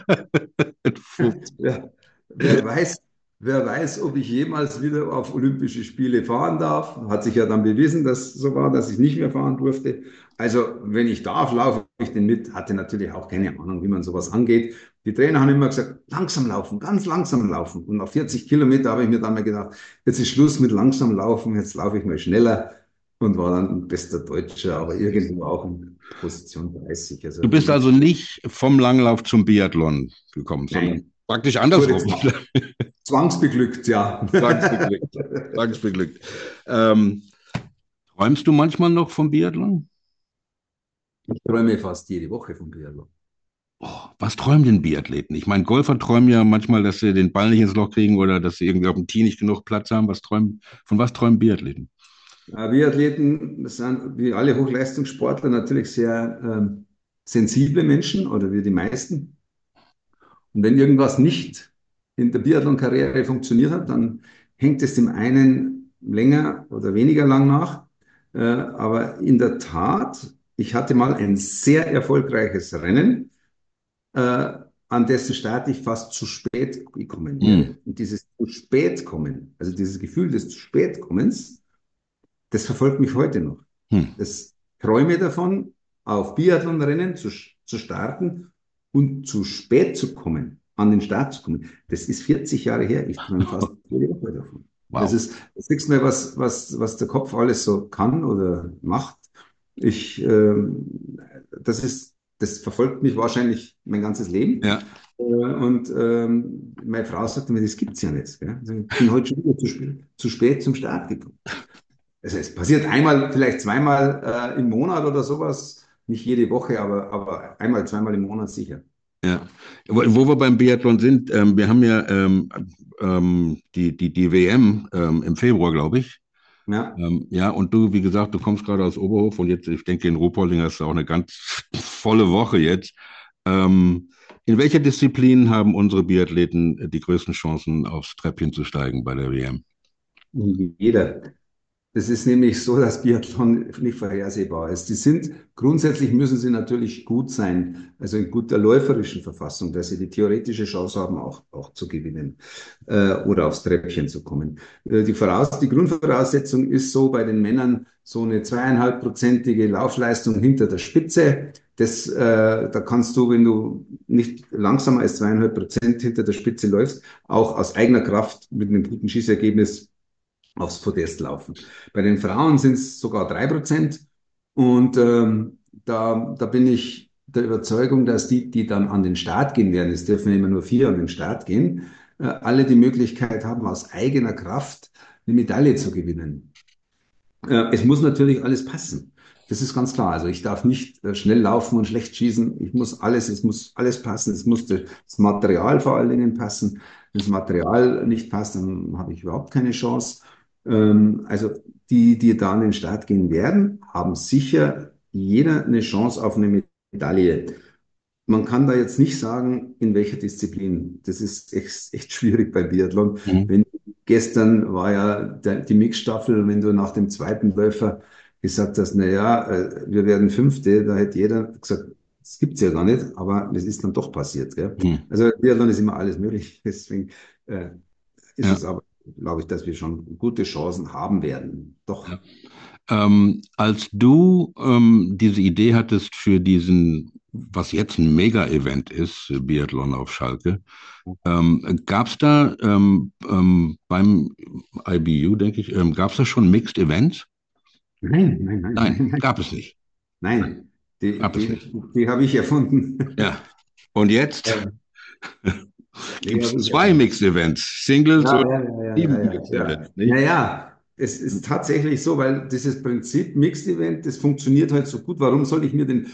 ja, wer weiß, wer weiß, ob ich jemals wieder auf Olympische Spiele fahren darf. Hat sich ja dann bewiesen, dass es so war, dass ich nicht mehr fahren durfte. Also, wenn ich darf, laufe ich den mit. Hatte natürlich auch keine Ahnung, wie man sowas angeht. Die Trainer haben immer gesagt, langsam laufen, ganz langsam laufen. Und nach 40 Kilometer habe ich mir dann mal gedacht, jetzt ist Schluss mit langsam laufen, jetzt laufe ich mal schneller und war dann ein bester Deutscher, aber irgendwo auch in Position 30. Also, Du bist also nicht vom Langlauf zum Biathlon gekommen, sondern nein, praktisch wurde andersrum. zwangsbeglückt, ja. Zwangsbeglückt. Zwangsbeglückt. Ähm, träumst du manchmal noch vom Biathlon? Ich träume fast jede Woche vom Biathlon. Oh, was träumen denn Biathleten? Ich meine, Golfer träumen ja manchmal, dass sie den Ball nicht ins Loch kriegen oder dass sie irgendwie auf dem Tee nicht genug Platz haben. Von was träumen Biathleten? Wir sind wie alle Hochleistungssportler natürlich sehr sensible Menschen oder wir die meisten. Und wenn irgendwas nicht in der Biathlon-Karriere funktioniert hat, dann hängt es dem einen länger oder weniger lang nach. Aber in der Tat, ich hatte mal ein sehr erfolgreiches Rennen, an dessen Start ich fast zu spät gekommen Hm. wäre. Und dieses zu spät kommen, also dieses Gefühl des zu spät kommens, das verfolgt mich heute noch. Hm. Das träume davon, auf Biathlonrennen zu starten und zu spät zu kommen, an den Start zu kommen. Das ist 40 Jahre her. Ich träume fast jede Woche davon. Das Wow. ist das nächste Mal, was der Kopf alles so kann oder macht. Ich, das verfolgt mich wahrscheinlich mein ganzes Leben. Ja. Und meine Frau sagte mir, das gibt's ja nicht. Gell? Also ich bin heute schon wieder zu spät zum Start gekommen. Also es passiert einmal, vielleicht zweimal im Monat oder sowas. Nicht jede Woche, aber einmal, zweimal im Monat sicher. Ja, wo wir beim Biathlon sind, wir haben ja die WM im Februar, glaube ich. Ja. Ja, und du, wie gesagt, du kommst gerade aus Oberhof und jetzt, ich denke, in Ruhpolding hast du auch eine ganz volle Woche jetzt. In welcher Disziplin haben unsere Biathleten die größten Chancen, aufs Treppchen zu steigen bei der WM? Jeder. Es ist nämlich so, dass Biathlon nicht vorhersehbar ist. Grundsätzlich müssen sie natürlich gut sein, also in guter läuferischen Verfassung, dass sie die theoretische Chance haben, auch zu gewinnen oder aufs Treppchen zu kommen. Die Grundvoraussetzung ist so bei den Männern so eine 2,5-prozentige Laufleistung hinter der Spitze. Da kannst du, wenn du nicht langsamer als 2,5% hinter der Spitze läufst, auch aus eigener Kraft mit einem guten Schießergebnis aufs Podest laufen. Bei den Frauen sind es sogar 3%. Und da bin ich der Überzeugung, dass die dann an den Start gehen werden, es dürfen immer nur 4 an den Start gehen, alle die Möglichkeit haben, aus eigener Kraft eine Medaille zu gewinnen. Es muss natürlich alles passen. Das ist ganz klar. Also ich darf nicht schnell laufen und schlecht schießen. Es muss alles passen. Es muss das Material vor allen Dingen passen. Wenn das Material nicht passt, dann habe ich überhaupt keine Chance. Also die da an den Start gehen werden, haben sicher jeder eine Chance auf eine Medaille. Man kann da jetzt nicht sagen, in welcher Disziplin. Das ist echt schwierig bei Biathlon. Mhm. Gestern war ja die Mixstaffel, wenn du nach dem zweiten Läufer gesagt hast, na ja, wir werden Fünfte, da hätte jeder gesagt, das gibt's ja gar nicht, aber das ist dann doch passiert. Gell? Mhm. Also Biathlon ist immer alles möglich, deswegen ist Ja. es aber, glaube ich, dass wir schon gute Chancen haben werden. Doch. Ja. Als du diese Idee hattest für diesen, was jetzt ein Mega-Event ist, Biathlon auf Schalke, gab es da beim IBU, denke ich, gab es da schon Mixed Events? Nein, nein, nein, Nein, nein, nein. gab es nicht. Nein, die, Gab es die, nicht. die habe ich erfunden. Ja. Und jetzt Ja, die gibt es habe ich zwei erfunden. Mixed Events, Singles Ja, und ja, ja, ja, sieben ja, ja, Mixed ja. Events, nicht? Ja, ja, es ist tatsächlich so, weil dieses Prinzip Mixed Event, das funktioniert halt so gut. Warum soll ich mir denn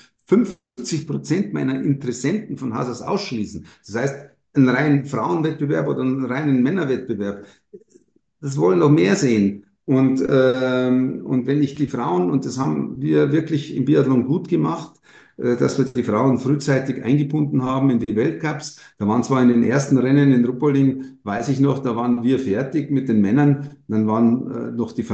50% meiner Interessenten von Haus aus ausschließen? Das heißt, einen reinen Frauenwettbewerb oder einen reinen Männerwettbewerb, das wollen noch mehr sehen. Und wenn ich die Frauen, und das haben wir wirklich im Biathlon gut gemacht, dass wir die Frauen frühzeitig eingebunden haben in die Weltcups. Da waren zwar in den ersten Rennen in Ruppolding, weiß ich noch, da waren wir fertig mit den Männern, dann waren noch die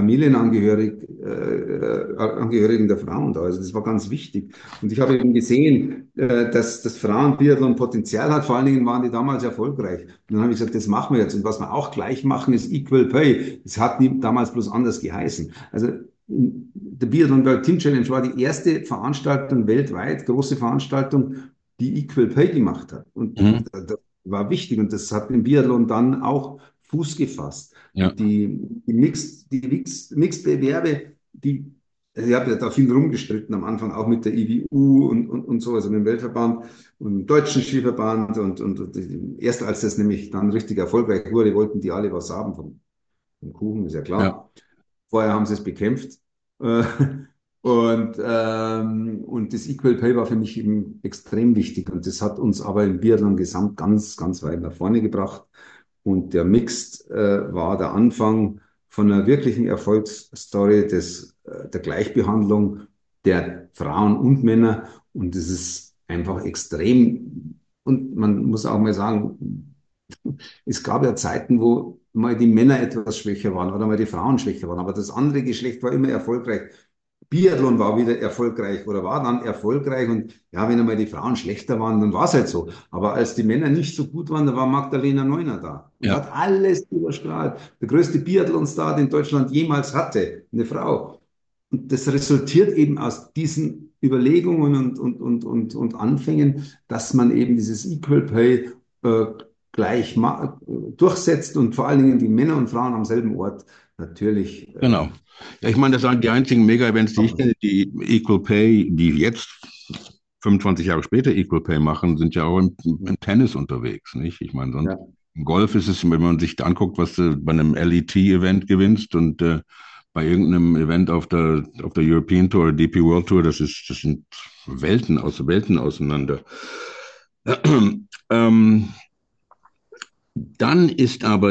Angehörigen der Frauen da. Also das war ganz wichtig. Und ich habe eben gesehen, dass das Frauenbiathlon Potenzial hat. Vor allen Dingen waren die damals erfolgreich. Und dann habe ich gesagt, das machen wir jetzt. Und was wir auch gleich machen, ist Equal Pay. Das hat damals bloß anders geheißen. Also der Biathlon World Team Challenge war die erste Veranstaltung weltweit, große Veranstaltung, die Equal Pay gemacht hat. Und Mhm. das war wichtig und das hat im Biathlon dann auch Fuß gefasst. Ja, Und die Mixed-Bewerbe, ich habe ja da viel rumgestritten am Anfang, auch mit der IWU und so, also mit dem Weltverband und dem Deutschen Skiverband. Und erst als das nämlich dann richtig erfolgreich wurde, wollten die alle was haben vom Kuchen, ist ja ja, klar. Vorher haben sie es bekämpft. Äh, und das Equal Pay war für mich eben extrem wichtig. Und das hat uns aber im Biathlon gesamt ganz, ganz weit nach vorne gebracht. Und der Mixed war der Anfang von einer wirklichen Erfolgsstory der Gleichbehandlung der Frauen und Männer. Und das ist einfach extrem. Und man muss auch mal sagen, es gab ja Zeiten, wo mal die Männer etwas schwächer waren oder mal die Frauen schwächer waren. Aber das andere Geschlecht war immer erfolgreich. Biathlon war wieder erfolgreich oder war dann erfolgreich. Und ja, wenn einmal die Frauen schlechter waren, dann war es halt so. Aber als die Männer nicht so gut waren, da war Magdalena Neuner da und Ja, hat alles überstrahlt. Der größte Biathlon-Star, den Deutschland jemals hatte, eine Frau. Und das resultiert eben aus diesen Überlegungen und Anfängen, dass man eben dieses Equal Pay äh, durchsetzt und vor allen Dingen die Männer und Frauen am selben Ort natürlich. genau. Ja, ich meine, das sind die einzigen Mega-Events, die ich kenne, die Equal Pay, die jetzt 25 Jahre später Equal Pay machen, sind ja auch im Tennis unterwegs, nicht? Ich meine, sonst Ja, im Golf ist es, wenn man sich anguckt, was du bei einem LET-Event gewinnst und bei irgendeinem Event auf der European Tour oder DP World Tour, das sind Welten auseinander. Ähm, Dann ist aber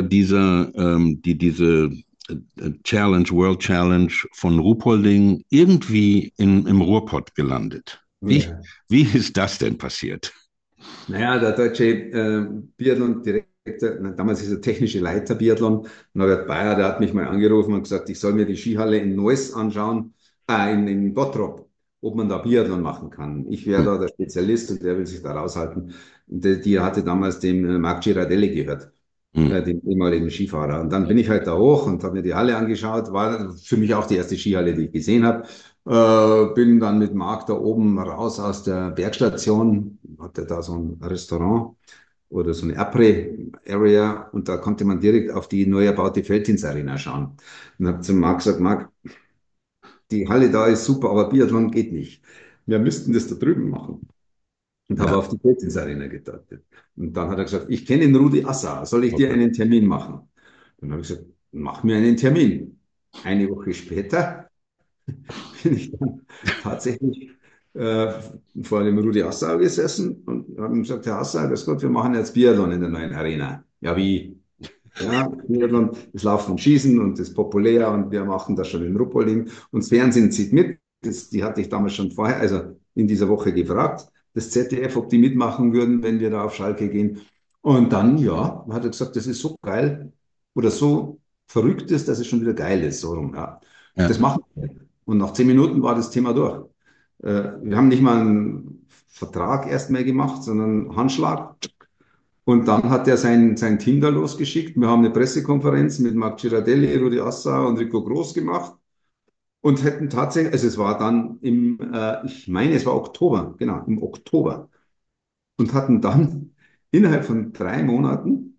diese Challenge, World Challenge von Ruhpolding irgendwie im Ruhrpott gelandet. ja. Wie ist das denn passiert? Naja, der deutsche Biathlon-Direktor, damals ist er technische Leiter Biathlon, Norbert Bayer, der hat mich mal angerufen und gesagt, ich soll mir die Skihalle in Neuss anschauen, in Bottrop, ob man da Biathlon machen kann. Ich wäre Hm, da der Spezialist und der will sich da raushalten. Die hatte damals dem Marc Girardelli gehört, hm, dem ehemaligen Skifahrer. Und dann bin ich halt da hoch und habe mir die Halle angeschaut. War für mich auch die erste Skihalle, die ich gesehen habe. Bin dann mit Marc da oben raus aus der Bergstation, hatte da so ein Restaurant oder so eine Après-Area und da konnte man direkt auf die neu erbaute Felddienst-Arena schauen. Und habe zum Marc gesagt, Marc, die Halle da ist super, aber Biathlon geht nicht. Wir müssten das da drüben machen. Und habe ja, auf die Felddienst-Arena gedeutet. Und dann hat er gesagt, ich kenne den Rudi Assauer, soll ich dir okay. einen Termin machen? Dann habe ich gesagt, mach mir einen Termin. Eine Woche später bin ich dann tatsächlich äh, vor dem Rudi Assauer gesessen und habe ihm gesagt, Herr Assauer, grüß Gott, wir machen jetzt Biathlon in der neuen Arena. Ja, wie? Ja, Biathlon, das Laufen und Schießen und das ist populär und wir machen das schon in Ruppolding. Und das Fernsehen zieht mit. Die hatte ich damals schon vorher, also in dieser Woche gefragt, das ZDF, ob die mitmachen würden, wenn wir da auf Schalke gehen. Und dann, ja, hat er gesagt, das ist so geil oder so verrückt ist, dass es schon wieder geil ist. So rum, ja. Ja, Das machen wir. Und nach 10 Minuten war das Thema durch. Wir haben nicht mal einen Vertrag erstmal gemacht, sondern einen Handschlag. Und dann hat er sein Team da losgeschickt. Wir haben eine Pressekonferenz mit Marc Girardelli, Rudi Assauer und Rico Groß gemacht und hätten tatsächlich, also es war dann ich meine, es war Oktober, genau, im Oktober. Und hatten dann innerhalb von 3 Monaten,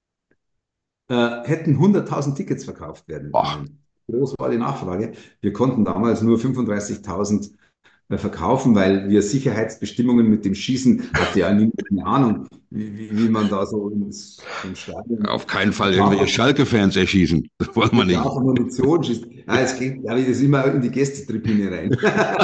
hätten 100.000 Tickets verkauft werden boah, können. Groß war die Nachfrage. Wir konnten damals nur 35.000 verkaufen, weil wir Sicherheitsbestimmungen mit dem Schießen, hatte ja niemand eine Ahnung, wie man da so ins Stadion auf keinen Fall irgendwelche scharf, Schalke-Fans erschießen. Das wollen wir mit nicht. scharfer Munition schießt. Ja, es geht, ja, das immer in die Gästetribüne rein.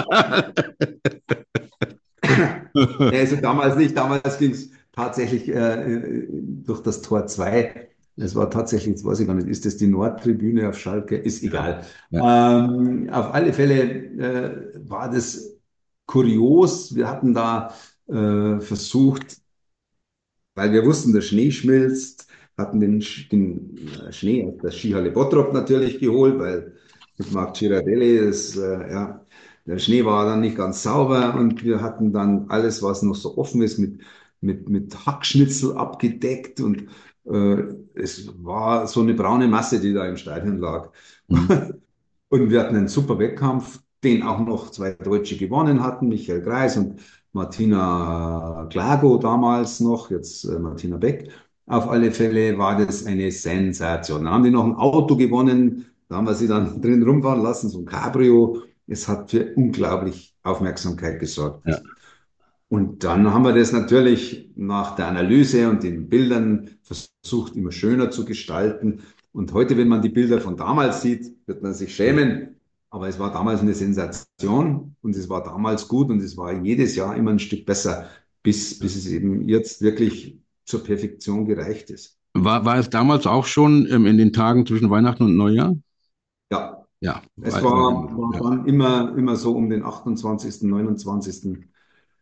Also damals nicht, damals ging es tatsächlich durch das Tor 2. Es war tatsächlich, jetzt weiß ich gar nicht, ist das die Nordtribüne auf Schalke? Ist Ja, egal. ja. Auf alle Fälle war das kurios. Wir hatten da versucht, weil wir wussten, der Schnee schmilzt, hatten den Schnee aus der Skihalle Bottrop natürlich geholt, weil mit Marc Girardelli, ja, der Schnee war dann nicht ganz sauber und wir hatten dann alles, was noch so offen ist, mit Hackschnitzel abgedeckt und äh, es war so eine braune Masse, die da im Stadion lag. Hm. Und wir hatten einen super Wettkampf, den auch noch zwei Deutsche gewonnen hatten, Michael Greis und Martina Glago damals noch, jetzt Martina Beck. Auf alle Fälle war das eine Sensation. Dann haben die noch ein Auto gewonnen, da haben wir sie dann drin rumfahren lassen, so ein Cabrio. Es hat für unglaublich Aufmerksamkeit gesorgt. Ja. Und dann haben wir das natürlich nach der Analyse und den Bildern versucht, immer schöner zu gestalten. Und heute, wenn man die Bilder von damals sieht, wird man sich schämen. Aber es war damals eine Sensation und es war damals gut und es war jedes Jahr immer ein Stück besser, bis es eben jetzt wirklich zur Perfektion gereicht ist. War es damals auch schon in den Tagen zwischen Weihnachten und Neujahr? Ja, Ja, es war war, immer genug. war Ja. dann immer so um den 28., 29.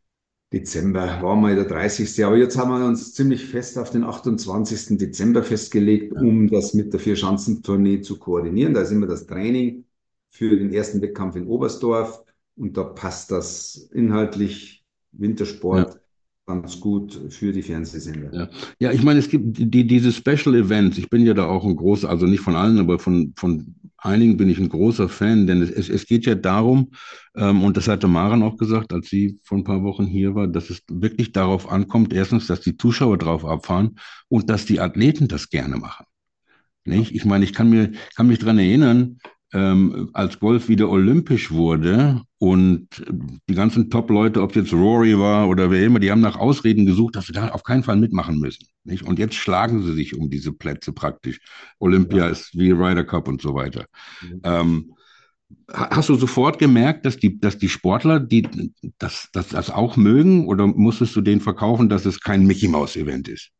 Dezember war mal der 30. Aber jetzt haben wir uns ziemlich fest auf den 28. Dezember festgelegt, Ja. um das mit der Vierschanzentournee zu koordinieren. Da ist immer das Training für den ersten Wettkampf in Oberstdorf und da passt das inhaltlich Ja. Wintersport ganz gut für die Fernsehsender. Ja. Ja, ich meine, es gibt diese Special Events. Ich bin ja da auch ein großer, also nicht von allen, aber von einigen bin ich ein großer Fan, denn es geht ja darum, und das hatte Maren auch gesagt, als sie vor ein paar Wochen hier war, dass es wirklich darauf ankommt, erstens, dass die Zuschauer drauf abfahren und dass die Athleten das gerne machen. Nicht? Ich meine, kann mich daran erinnern, als Golf wieder olympisch wurde und die ganzen Top-Leute, ob es jetzt Rory war oder wer immer, die haben nach Ausreden gesucht, dass sie da auf keinen Fall mitmachen müssen. Nicht? Und jetzt schlagen sie sich um diese Plätze praktisch. Olympia Ja. ist wie Ryder Cup und so weiter. Ähm, Hast du sofort gemerkt, dass die Sportler das auch mögen oder musstest du denen verkaufen, dass es kein Mickey-Maus-Event ist?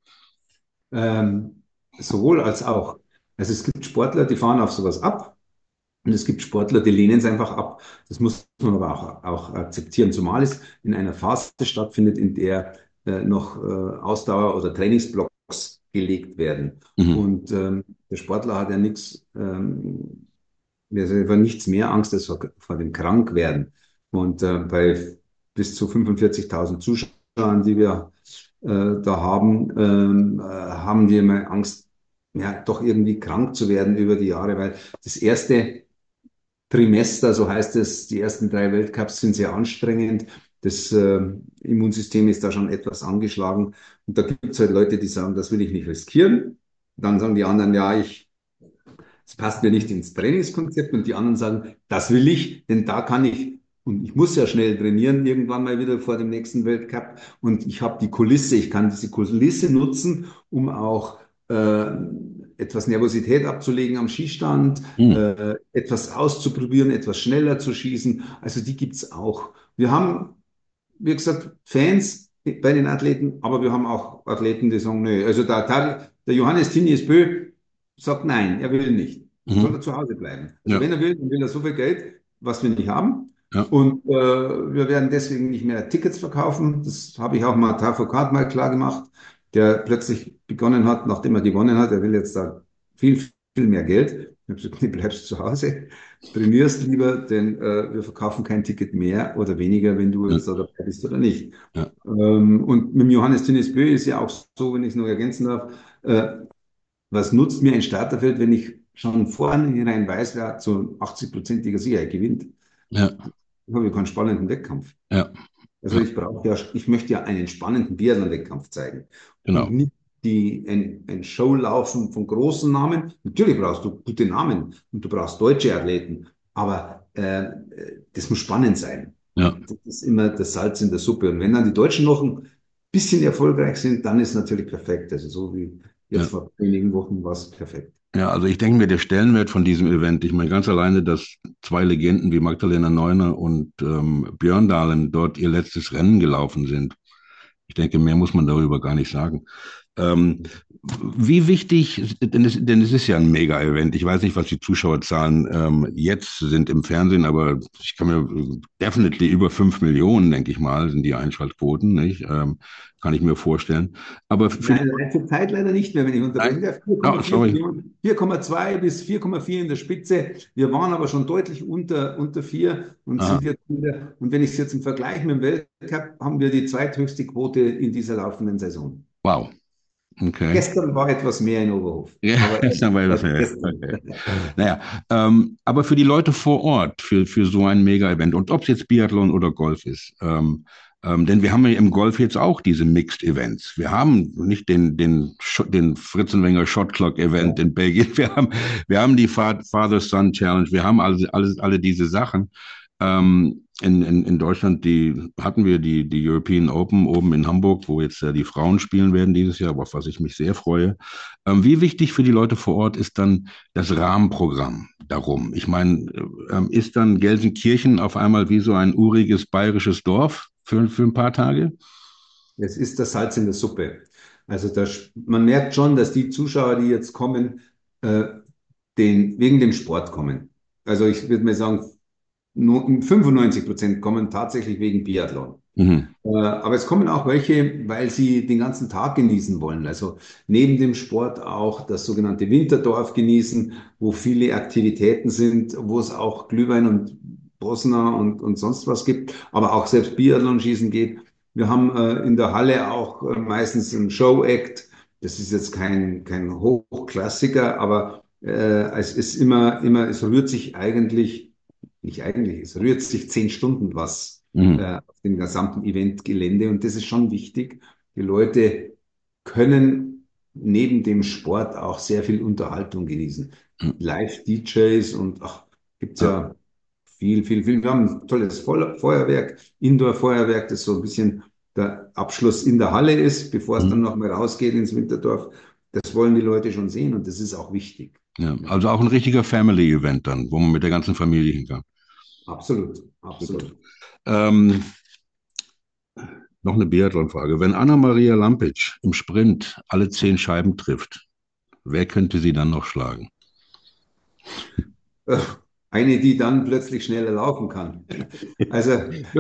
Sowohl als auch. Also es gibt Sportler, die fahren auf sowas ab und es gibt Sportler, die lehnen es einfach ab. Das muss man aber auch akzeptieren, zumal es in einer Phase stattfindet, in der noch Ausdauer- oder Trainingsblocks gelegt werden. Mhm. Und der Sportler hat ja nichts, vor nichts mehr Angst als vor dem Krankwerden. Und bei bis zu 45.000 Zuschauern, die wir da haben, haben wir immer Angst, ja, doch irgendwie krank zu werden über die Jahre, weil das erste Trimester, so heißt es, die ersten 3 Weltcups sind sehr anstrengend. Das Immunsystem ist da schon etwas angeschlagen. Und da gibt es halt Leute, die sagen, das will ich nicht riskieren. Dann sagen die anderen, ja, es passt mir nicht ins Trainingskonzept. Und die anderen sagen, das will ich, denn da kann ich, und ich muss ja schnell trainieren, irgendwann mal wieder vor dem nächsten Weltcup. Und ich habe die Kulisse, ich kann diese Kulisse nutzen, um auch etwas Nervosität abzulegen am Schießstand, Mhm. etwas auszuprobieren, etwas schneller zu schießen. Also die gibt es auch. Wir haben, wie gesagt, Fans bei den Athleten, aber wir haben auch Athleten, die sagen, nö, also der Johannes Tinius Bö sagt nein, er will nicht. Soll er Mhm. zu Hause bleiben. Also Ja, wenn er will, dann will er so viel Geld, was wir nicht haben. ja. Und wir werden deswegen nicht mehr Tickets verkaufen. Das habe ich auch mal Tafokart mal klar gemacht, der plötzlich begonnen hat, nachdem er gewonnen hat, er will jetzt da viel, viel mehr Geld. Ich habe gesagt, nee, bleibst zu Hause, trainierst lieber, denn wir verkaufen kein Ticket mehr oder weniger, wenn du Ja, jetzt da dabei bist oder nicht. ja. Und mit dem Johannes Tünnes Bö ist ja auch so, wenn ich es noch ergänzen darf, was nutzt mir ein Starterfeld, wenn ich schon vornherein weiß, wer zu 80-prozentiger Sicherheit gewinnt? Ja, Ich habe ja keinen spannenden Wettkampf. ja, Also ja, ich möchte ja einen spannenden Biathlon-Wettkampf zeigen und genau. nicht ein Showlaufen von großen Namen. Natürlich brauchst du gute Namen und du brauchst deutsche Athleten, aber das muss spannend sein. Ja, Und das ist immer das Salz in der Suppe. Und wenn dann die Deutschen noch ein bisschen erfolgreich sind, dann ist es natürlich perfekt. Also so wie jetzt ja. vor wenigen Wochen war es perfekt. Ja, also ich denke mir, der Stellenwert von diesem Event, ich meine ganz alleine, dass zwei Legenden wie Magdalena Neuner und Björndalen dort ihr letztes Rennen gelaufen sind. Ich denke, mehr muss man darüber gar nicht sagen. Ähm, Wie wichtig, denn es ist ja ein Mega-Event. Ich weiß nicht, was die Zuschauerzahlen jetzt sind im Fernsehen, aber ich kann mir definitely über 5 Millionen, denke ich mal, sind die Einschaltquoten, nicht? Kann ich mir vorstellen. Aber für die, Nein, nein, zur Zeit leider nicht mehr, wenn ich unterbrechen nein, darf. oh, 4,4 sorry. Millionen, 4,2 bis 4,4 in der Spitze. Wir waren aber schon deutlich unter 4 und Aha. sind jetzt wieder, und wenn ich es jetzt im Vergleich mit dem Weltcup, haben wir die zweithöchste Quote in dieser laufenden Saison. Wow. Okay. Gestern war etwas mehr in Oberhof, Ja, aber ist dann das mehr. gestern. Okay. Naja, aber für die Leute vor Ort, für so ein Mega-Event, und ob es jetzt Biathlon oder Golf ist, denn wir haben ja im Golf jetzt auch diese Mixed-Events. Wir haben nicht den Fritzenwenger Shot Clock-Event Ja. in Belgien, wir haben die Father-Son Challenge, wir haben alle diese Sachen. In Deutschland, hatten wir die European Open oben in Hamburg, wo jetzt die Frauen spielen werden dieses Jahr, auf was ich mich sehr freue. Wie wichtig für die Leute vor Ort ist dann das Rahmenprogramm darum? Ich meine, ist dann Gelsenkirchen auf einmal wie so ein uriges bayerisches Dorf für ein paar Tage? Es ist das Salz in der Suppe. Also man merkt schon, dass die Zuschauer, die jetzt kommen, wegen dem Sport kommen. Also ich würde mal sagen, nur 95% kommen tatsächlich wegen Biathlon. Mhm. Aber es kommen auch welche, weil sie den ganzen Tag genießen wollen. Also neben dem Sport auch das sogenannte Winterdorf genießen, wo viele Aktivitäten sind, wo es auch Glühwein und Bosna und sonst was gibt, aber auch selbst Biathlon-Schießen geht. Wir haben in der Halle auch meistens einen Show-Act. Das ist jetzt kein Hochklassiker, aber es ist es rührt sich eigentlich, nicht eigentlich, es rührt sich 10 Stunden was Mhm. auf dem gesamten Eventgelände. Und das ist schon wichtig. Die Leute können neben dem Sport auch sehr viel Unterhaltung genießen. Mhm. Live-DJs und ach, gibt es Ja. ja viel. Wir haben ein tolles Feuerwerk, Indoor-Feuerwerk, das so ein bisschen der Abschluss in der Halle ist, bevor es dann Mhm. nochmal rausgeht ins Winterdorf. Das wollen die Leute schon sehen und das ist auch wichtig. Ja. Ja, Also auch ein richtiger Family-Event dann, wo man mit der ganzen Familie hin kann. absolut, Super. absolut. Ähm, Noch eine Biathlon-Frage. Wenn Anna-Maria Lampic im Sprint alle 10 Scheiben trifft, wer könnte sie dann noch schlagen? Äh, Eine, die dann plötzlich schneller laufen kann. Also,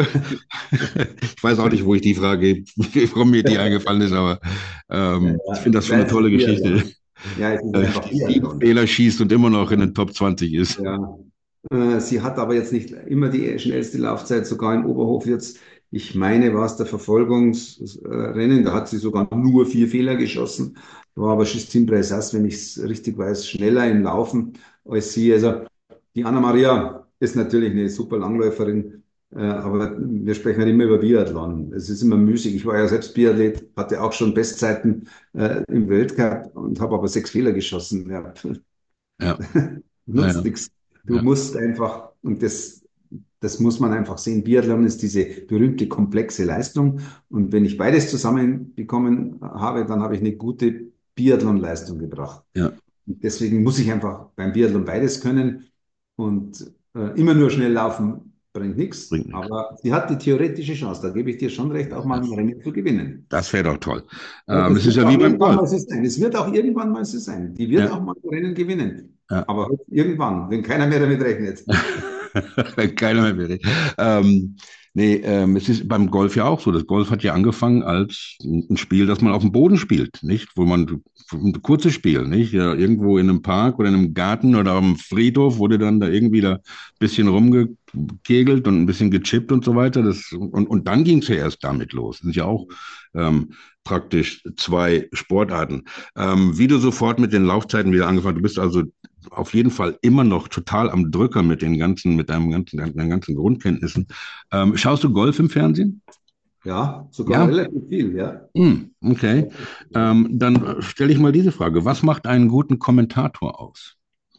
Ich weiß auch nicht, wo ich die Frage, warum mir die eingefallen ist, aber ich finde das schon eine weil es ist tolle Geschichte, Biathlon. Ja, es ist einfach die 7 Biathlon. Fehler schießt und immer noch in den Top 20 ist. Ja. Sie hat aber jetzt nicht immer die schnellste Laufzeit, sogar im Oberhof jetzt. Ich meine, war es der Verfolgungsrennen, da hat sie sogar nur 4 Fehler geschossen. War aber Justine Bressas, wenn ich es richtig weiß, schneller im Laufen als sie. Also die Anna-Maria ist natürlich eine super Langläuferin, aber wir sprechen halt immer über Biathlon. Es ist immer müßig. Ich war ja selbst Biathlet, hatte auch schon Bestzeiten im Weltcup und habe aber 6 Fehler geschossen. Ja, Ja, nutzt naja, nichts. Du ja. musst einfach, und das muss man einfach sehen, Biathlon ist diese berühmte komplexe Leistung. Und wenn ich beides zusammenbekommen habe, dann habe ich eine gute Biathlon-Leistung gebracht. Ja, Und deswegen muss ich einfach beim Biathlon beides können. Und immer nur schnell laufen bringt nichts. bringt nichts. Aber sie hat die theoretische Chance, da gebe ich dir schon recht, auch mal ein Rennen zu gewinnen. Das wäre doch toll. Ja, Das das ist wird ja auch wie beim irgendwann Golf. mal so sein. Es wird auch irgendwann mal so sein. Die wird Ja, auch mal ein Rennen gewinnen. ja. Aber halt irgendwann, wenn keiner mehr damit rechnet. Keiner mehr will. Ähm, Nee, es ist beim Golf ja auch so. Das Golf hat ja angefangen als ein Spiel, das man auf dem Boden spielt, nicht? Wo man ein kurzes Spiel, nicht? Ja, irgendwo in einem Park oder in einem Garten oder am Friedhof wurde dann da irgendwie da ein bisschen rumgekegelt und ein bisschen gechippt und so weiter. Und dann ging es ja erst damit los. Das sind ja auch praktisch 2 Sportarten. Wie du sofort mit den Laufzeiten wieder angefangen, du bist also auf jeden Fall immer noch total am Drücker deinen ganzen Grundkenntnissen. Schaust du Golf im Fernsehen? Ja, sogar Ja? relativ viel, ja. Okay. Dann stelle ich mal diese Frage. Was macht einen guten Kommentator aus?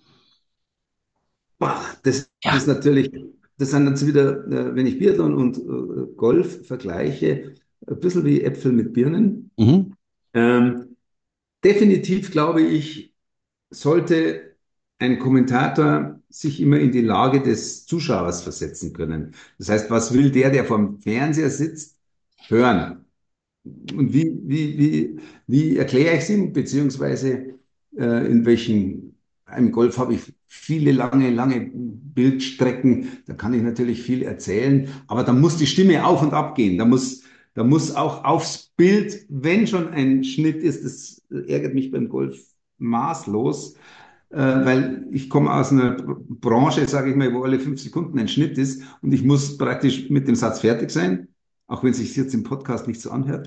Boah, das Ja. ist natürlich, das sind jetzt wieder, wenn ich Biathlon und Golf vergleiche, ein bisschen wie Äpfel mit Birnen. Mhm. Ähm, Definitiv glaube ich, sollte ein Kommentator sich immer in die Lage des Zuschauers versetzen können. Das heißt, was will der vorm Fernseher sitzt, hören? Und wie erkläre ich es ihm, beziehungsweise in welchen, im Golf habe ich viele lange Bildstrecken, da kann ich natürlich viel erzählen, aber da muss die Stimme auf und ab gehen, da muss auch aufs Bild, wenn schon ein Schnitt ist, das ärgert mich beim Golf maßlos, weil ich komme aus einer Branche, sage ich mal, wo alle 5 Sekunden ein Schnitt ist und ich muss praktisch mit dem Satz fertig sein, auch wenn es sich jetzt im Podcast nicht so anhört.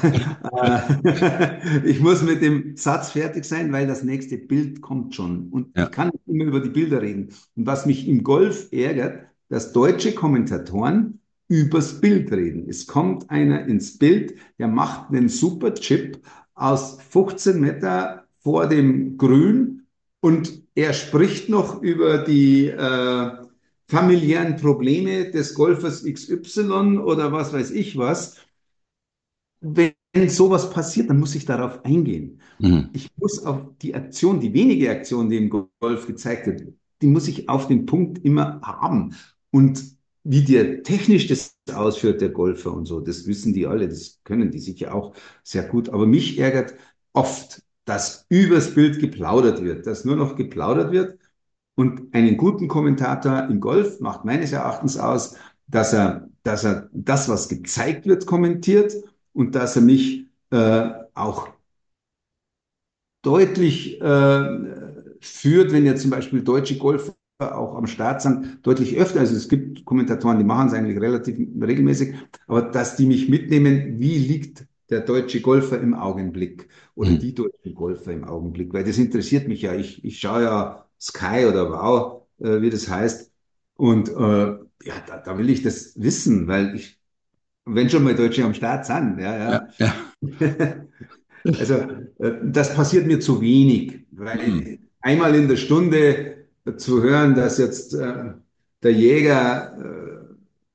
Ich muss mit dem Satz fertig sein, weil das nächste Bild kommt schon. Und ich Ja. kann nicht immer über die Bilder reden. Und was mich im Golf ärgert, dass deutsche Kommentatoren übers Bild reden. Es kommt einer ins Bild, der macht einen super Chip aus 15 Meter vor dem Grün und er spricht noch über die familiären Probleme des Golfers XY oder was weiß ich was. Wenn sowas passiert, dann muss ich darauf eingehen. Mhm. Ich muss auf die Aktion, die wenige Aktion, die im Golf gezeigt wird, die muss ich auf den Punkt immer haben. Und wie der technisch das ausführt, der Golfer und so, das wissen die alle, das können die sicher auch sehr gut. Aber mich ärgert oft, dass übers Bild geplaudert wird, dass nur noch geplaudert wird. Und einen guten Kommentator im Golf macht meines Erachtens aus, dass er das, was gezeigt wird, kommentiert und dass er mich auch deutlich führt, wenn ja zum Beispiel deutsche Golfer auch am Start sind, deutlich öfter. Also es gibt Kommentatoren, die machen es eigentlich relativ regelmäßig, aber dass die mich mitnehmen, wie liegt der deutsche Golfer im Augenblick oder Mhm. die deutschen Golfer im Augenblick, weil das interessiert mich ja. Ich schaue ja Sky oder Wow, wie das heißt. Und ja, da will ich das wissen, weil wenn schon mal Deutsche am Start sind, Ja, ja, ja. ja. Also, das passiert mir zu wenig, Mhm. weil einmal in der Stunde zu hören, dass jetzt der Jäger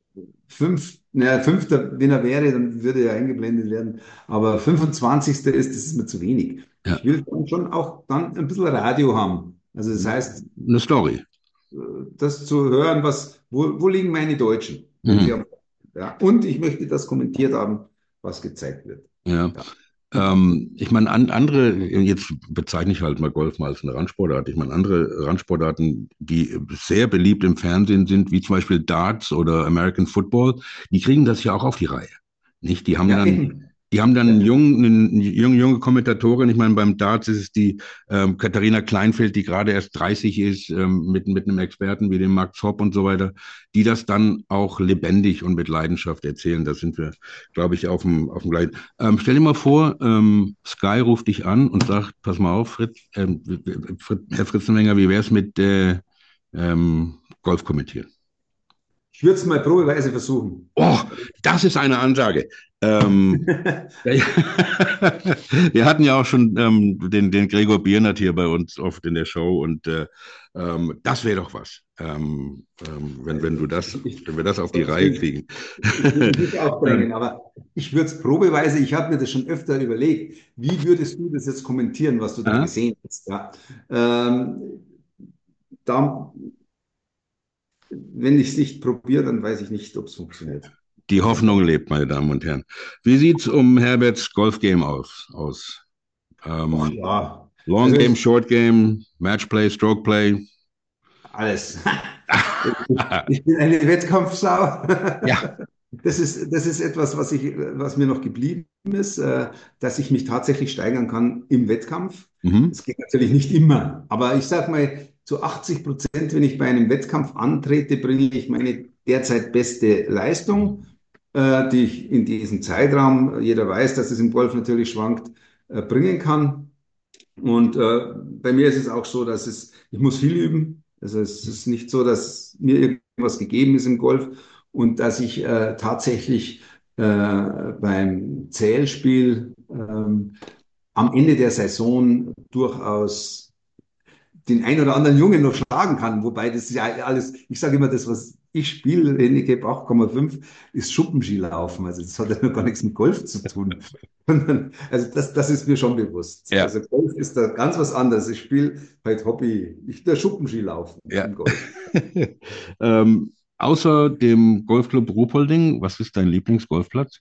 fünfter, wenn er wäre, dann würde er eingeblendet werden. Aber 25. ist, das ist mir zu wenig. Ja. Ich will dann schon auch dann ein bisschen Radio haben. Also das heißt, Eine Story. äh, das zu hören, wo liegen meine Deutschen, wenn sie Mhm. am, ja. Und ich möchte das kommentiert haben, was gezeigt wird. Ja. Ja. Ich meine, andere, jetzt bezeichne ich halt mal Golf mal als eine Randsportart. Ich meine, andere Randsportarten, die sehr beliebt im Fernsehen sind, wie zum Beispiel Darts oder American Football, die kriegen das ja auch auf die Reihe. Nicht? Ja, eben. Die haben dann Ja. eine junge Kommentatorin. Ich meine, beim Darts ist es die Katharina Kleinfeld, die gerade erst 30 ist, mit einem Experten wie dem Max Hopp und so weiter, die das dann auch lebendig und mit Leidenschaft erzählen. Da sind wir, glaube ich, auf dem gleichen. Stell dir mal vor, Sky ruft dich an und sagt, pass mal auf, Herr Fritzenmenger, wie wäre es mit Golf kommentieren? Ich würde es mal probeweise versuchen. Oh, das ist eine Ansage. Ähm, ja, wir hatten ja auch schon den Gregor Biernat hier bei uns oft in der Show und das wäre doch was, Ich, wenn wir das auf die Gottes Reihe Willen, kriegen. ich will mich nicht aufdrängen, aber ich würde es probeweise, ich habe mir das schon öfter überlegt, wie würdest du das jetzt kommentieren, was du da Ja? gesehen hast? Ja? Ähm, da, wenn ich es nicht probiere, dann weiß ich nicht, ob es funktioniert. Die Hoffnung lebt, meine Damen und Herren. Wie sieht es um Herberts Golfgame aus? Ach Ähm, ja, Long also Game, Short Game, Matchplay, Stroke Play? alles. Ich bin eine Wettkampfsau. Ja. Das ist etwas, was mir noch geblieben ist, dass ich mich tatsächlich steigern kann im Wettkampf. Mhm. Es geht natürlich nicht immer, aber ich sage mal, zu 80%, wenn ich bei einem Wettkampf antrete, bringe ich meine derzeit beste Leistung, die ich in diesem Zeitraum, jeder weiß, dass es im Golf natürlich schwankt, bringen kann. Und bei mir ist es auch so, ich muss viel üben. Also es ist nicht so, dass mir irgendwas gegeben ist im Golf und dass ich tatsächlich beim Zählspiel am Ende der Saison durchaus den ein oder anderen Jungen noch schlagen kann. Wobei das ist ja alles, ich sage immer, das, was ich spiele, Handicap 8,5, ist Schuppenskilaufen. Also das hat ja noch gar nichts mit Golf zu tun. Also das ist mir schon bewusst. Ja, Also Golf ist da ganz was anderes. Ich spiele halt Hobby, ich der Schuppenskilaufen ja. im Golf. Außer dem Golfclub Ruhpolding, was ist dein Lieblingsgolfplatz?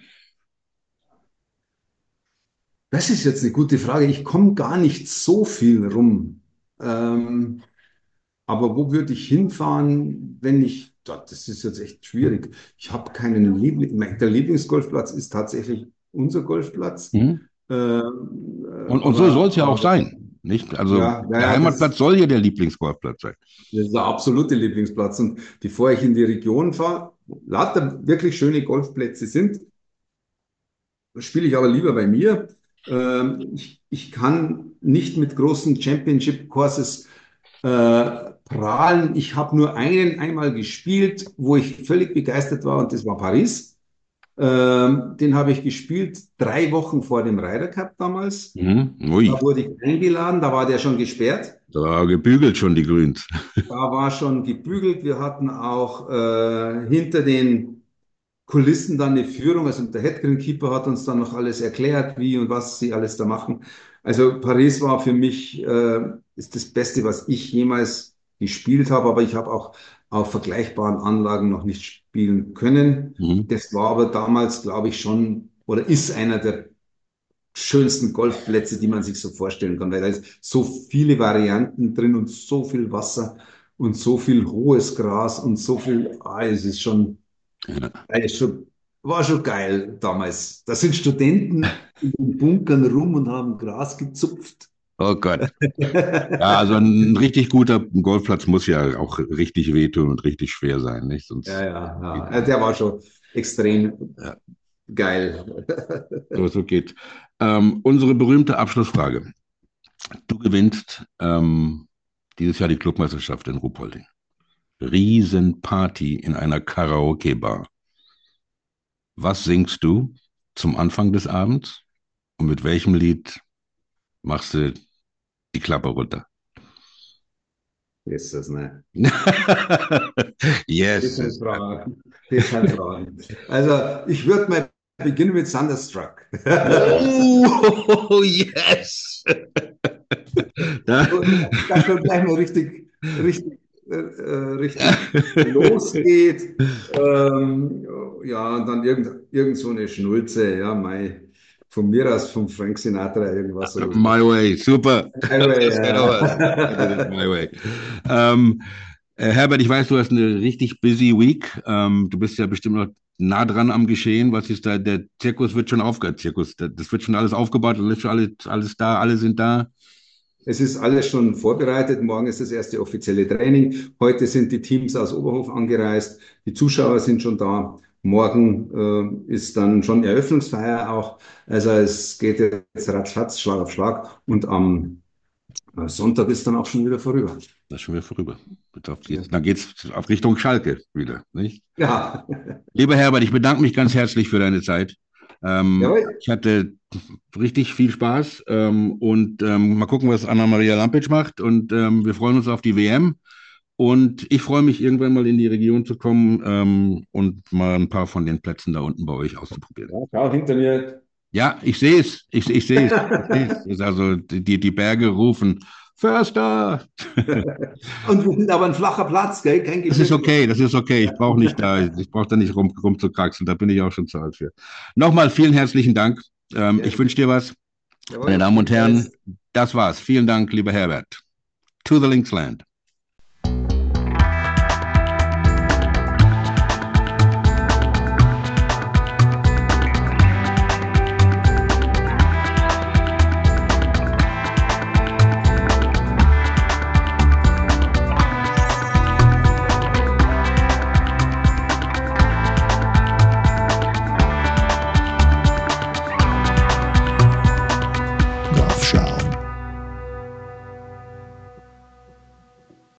Das ist jetzt eine gute Frage. Ich komme gar nicht so viel rum. Ähm, Aber wo würde ich hinfahren, wenn ich, das ist jetzt echt schwierig. Ich habe keinen Der Lieblingsgolfplatz ist tatsächlich unser Golfplatz. Mhm. Und so soll es ja auch Aber sein, nicht? Also ja, der naja, Heimatplatz soll ja der Lieblingsgolfplatz sein. das ist der absolute Lieblingsplatz. Und bevor ich in die Region fahre, lauter wirklich schöne Golfplätze sind, spiele ich aber lieber bei mir. Ich kann nicht mit großen Championship-Courses prahlen. Ich habe nur einmal gespielt, wo ich völlig begeistert war, und das war Paris. Den habe ich gespielt 3 Wochen vor dem Ryder Cup damals. Mhm. Da Ui, wurde ich eingeladen, da war der schon gesperrt. da war gebügelt schon die Grüns. Da war schon gebügelt. Wir hatten auch hinter den Kulissen dann eine Führung. Also der Head Greenkeeper hat uns dann noch alles erklärt, wie und was sie alles da machen. Also Paris war für mich ist das Beste, was ich jemals gespielt habe, aber ich habe auch auf vergleichbaren Anlagen noch nicht spielen können. Mhm. Das war aber damals, glaube ich, schon oder ist einer der schönsten Golfplätze, die man sich so vorstellen kann, weil da ist so viele Varianten drin und so viel Wasser und so viel hohes Gras und so viel, es ist schon, Ja. war schon geil damals. Da sind Studenten in den Bunkern rum und haben Gras gezupft. Oh Gott. Ja, also ein richtig guter Golfplatz muss ja auch richtig wehtun und richtig schwer sein, nicht? Ja, Sonst ja, ja. geht Also nicht. der war schon extrem Ja, geil. so geht. Unsere berühmte Abschlussfrage. Du gewinnst dieses Jahr die Clubmeisterschaft in Ruhpolding. Riesenparty in einer Karaoke-Bar. Was singst du zum Anfang des Abends und mit welchem Lied machst du die Klappe runter? Ist das, ne? Yes. Details fragen. Details fragen. Also, ich würde mal beginnen mit Thunderstruck. Oh, yes. Da, Da schon gleich mal richtig losgeht. Ja, und dann irgend so eine Schnulze, ja, von mir aus von Frank Sinatra irgendwas oder so. My Way, super. Anyway, Das wäre doch was. Das ist My Way. Ähm, Herbert, ich weiß, du hast eine richtig busy Week. Du bist ja bestimmt noch nah dran am Geschehen. Was ist da? Der Zirkus wird schon das wird schon alles aufgebaut, das ist schon alles da, alle sind da. es ist alles schon vorbereitet. Morgen ist das erste offizielle Training. Heute sind die Teams aus Oberhof angereist. Die Zuschauer sind schon da. Morgen ist dann schon Eröffnungsfeier auch. Also es geht jetzt ratzfatz, Schlag auf Schlag. Und am Sonntag ist dann auch schon wieder vorüber. Das ist schon wieder vorüber. Ja. Dann geht's auf Richtung Schalke wieder, nicht? Ja, Lieber Herbert, ich bedanke mich ganz herzlich für deine Zeit. jawohl. Ich hatte richtig viel Spaß und mal gucken, was Anna-Maria Lampic macht. Und wir freuen uns auf die WM. Und ich freue mich, irgendwann mal in die Region zu kommen und mal ein paar von den Plätzen da unten bei euch auszuprobieren. Ja, schau hinter mir. Ja, ich sehe es. Ich sehe es. Ich sehe es. Ist also die Berge rufen, Förster! Und wir sind aber ein flacher Platz, gell? Kein Das ist Gebirge. okay, das ist okay. Ich brauche da nicht rumzukraxeln, da bin ich auch schon zu alt für. Nochmal vielen herzlichen Dank. Ja, Ich wünsche dir was, meine jawohl. Damen und Herren. Das war's. Vielen Dank, lieber Herbert. To the Linksland.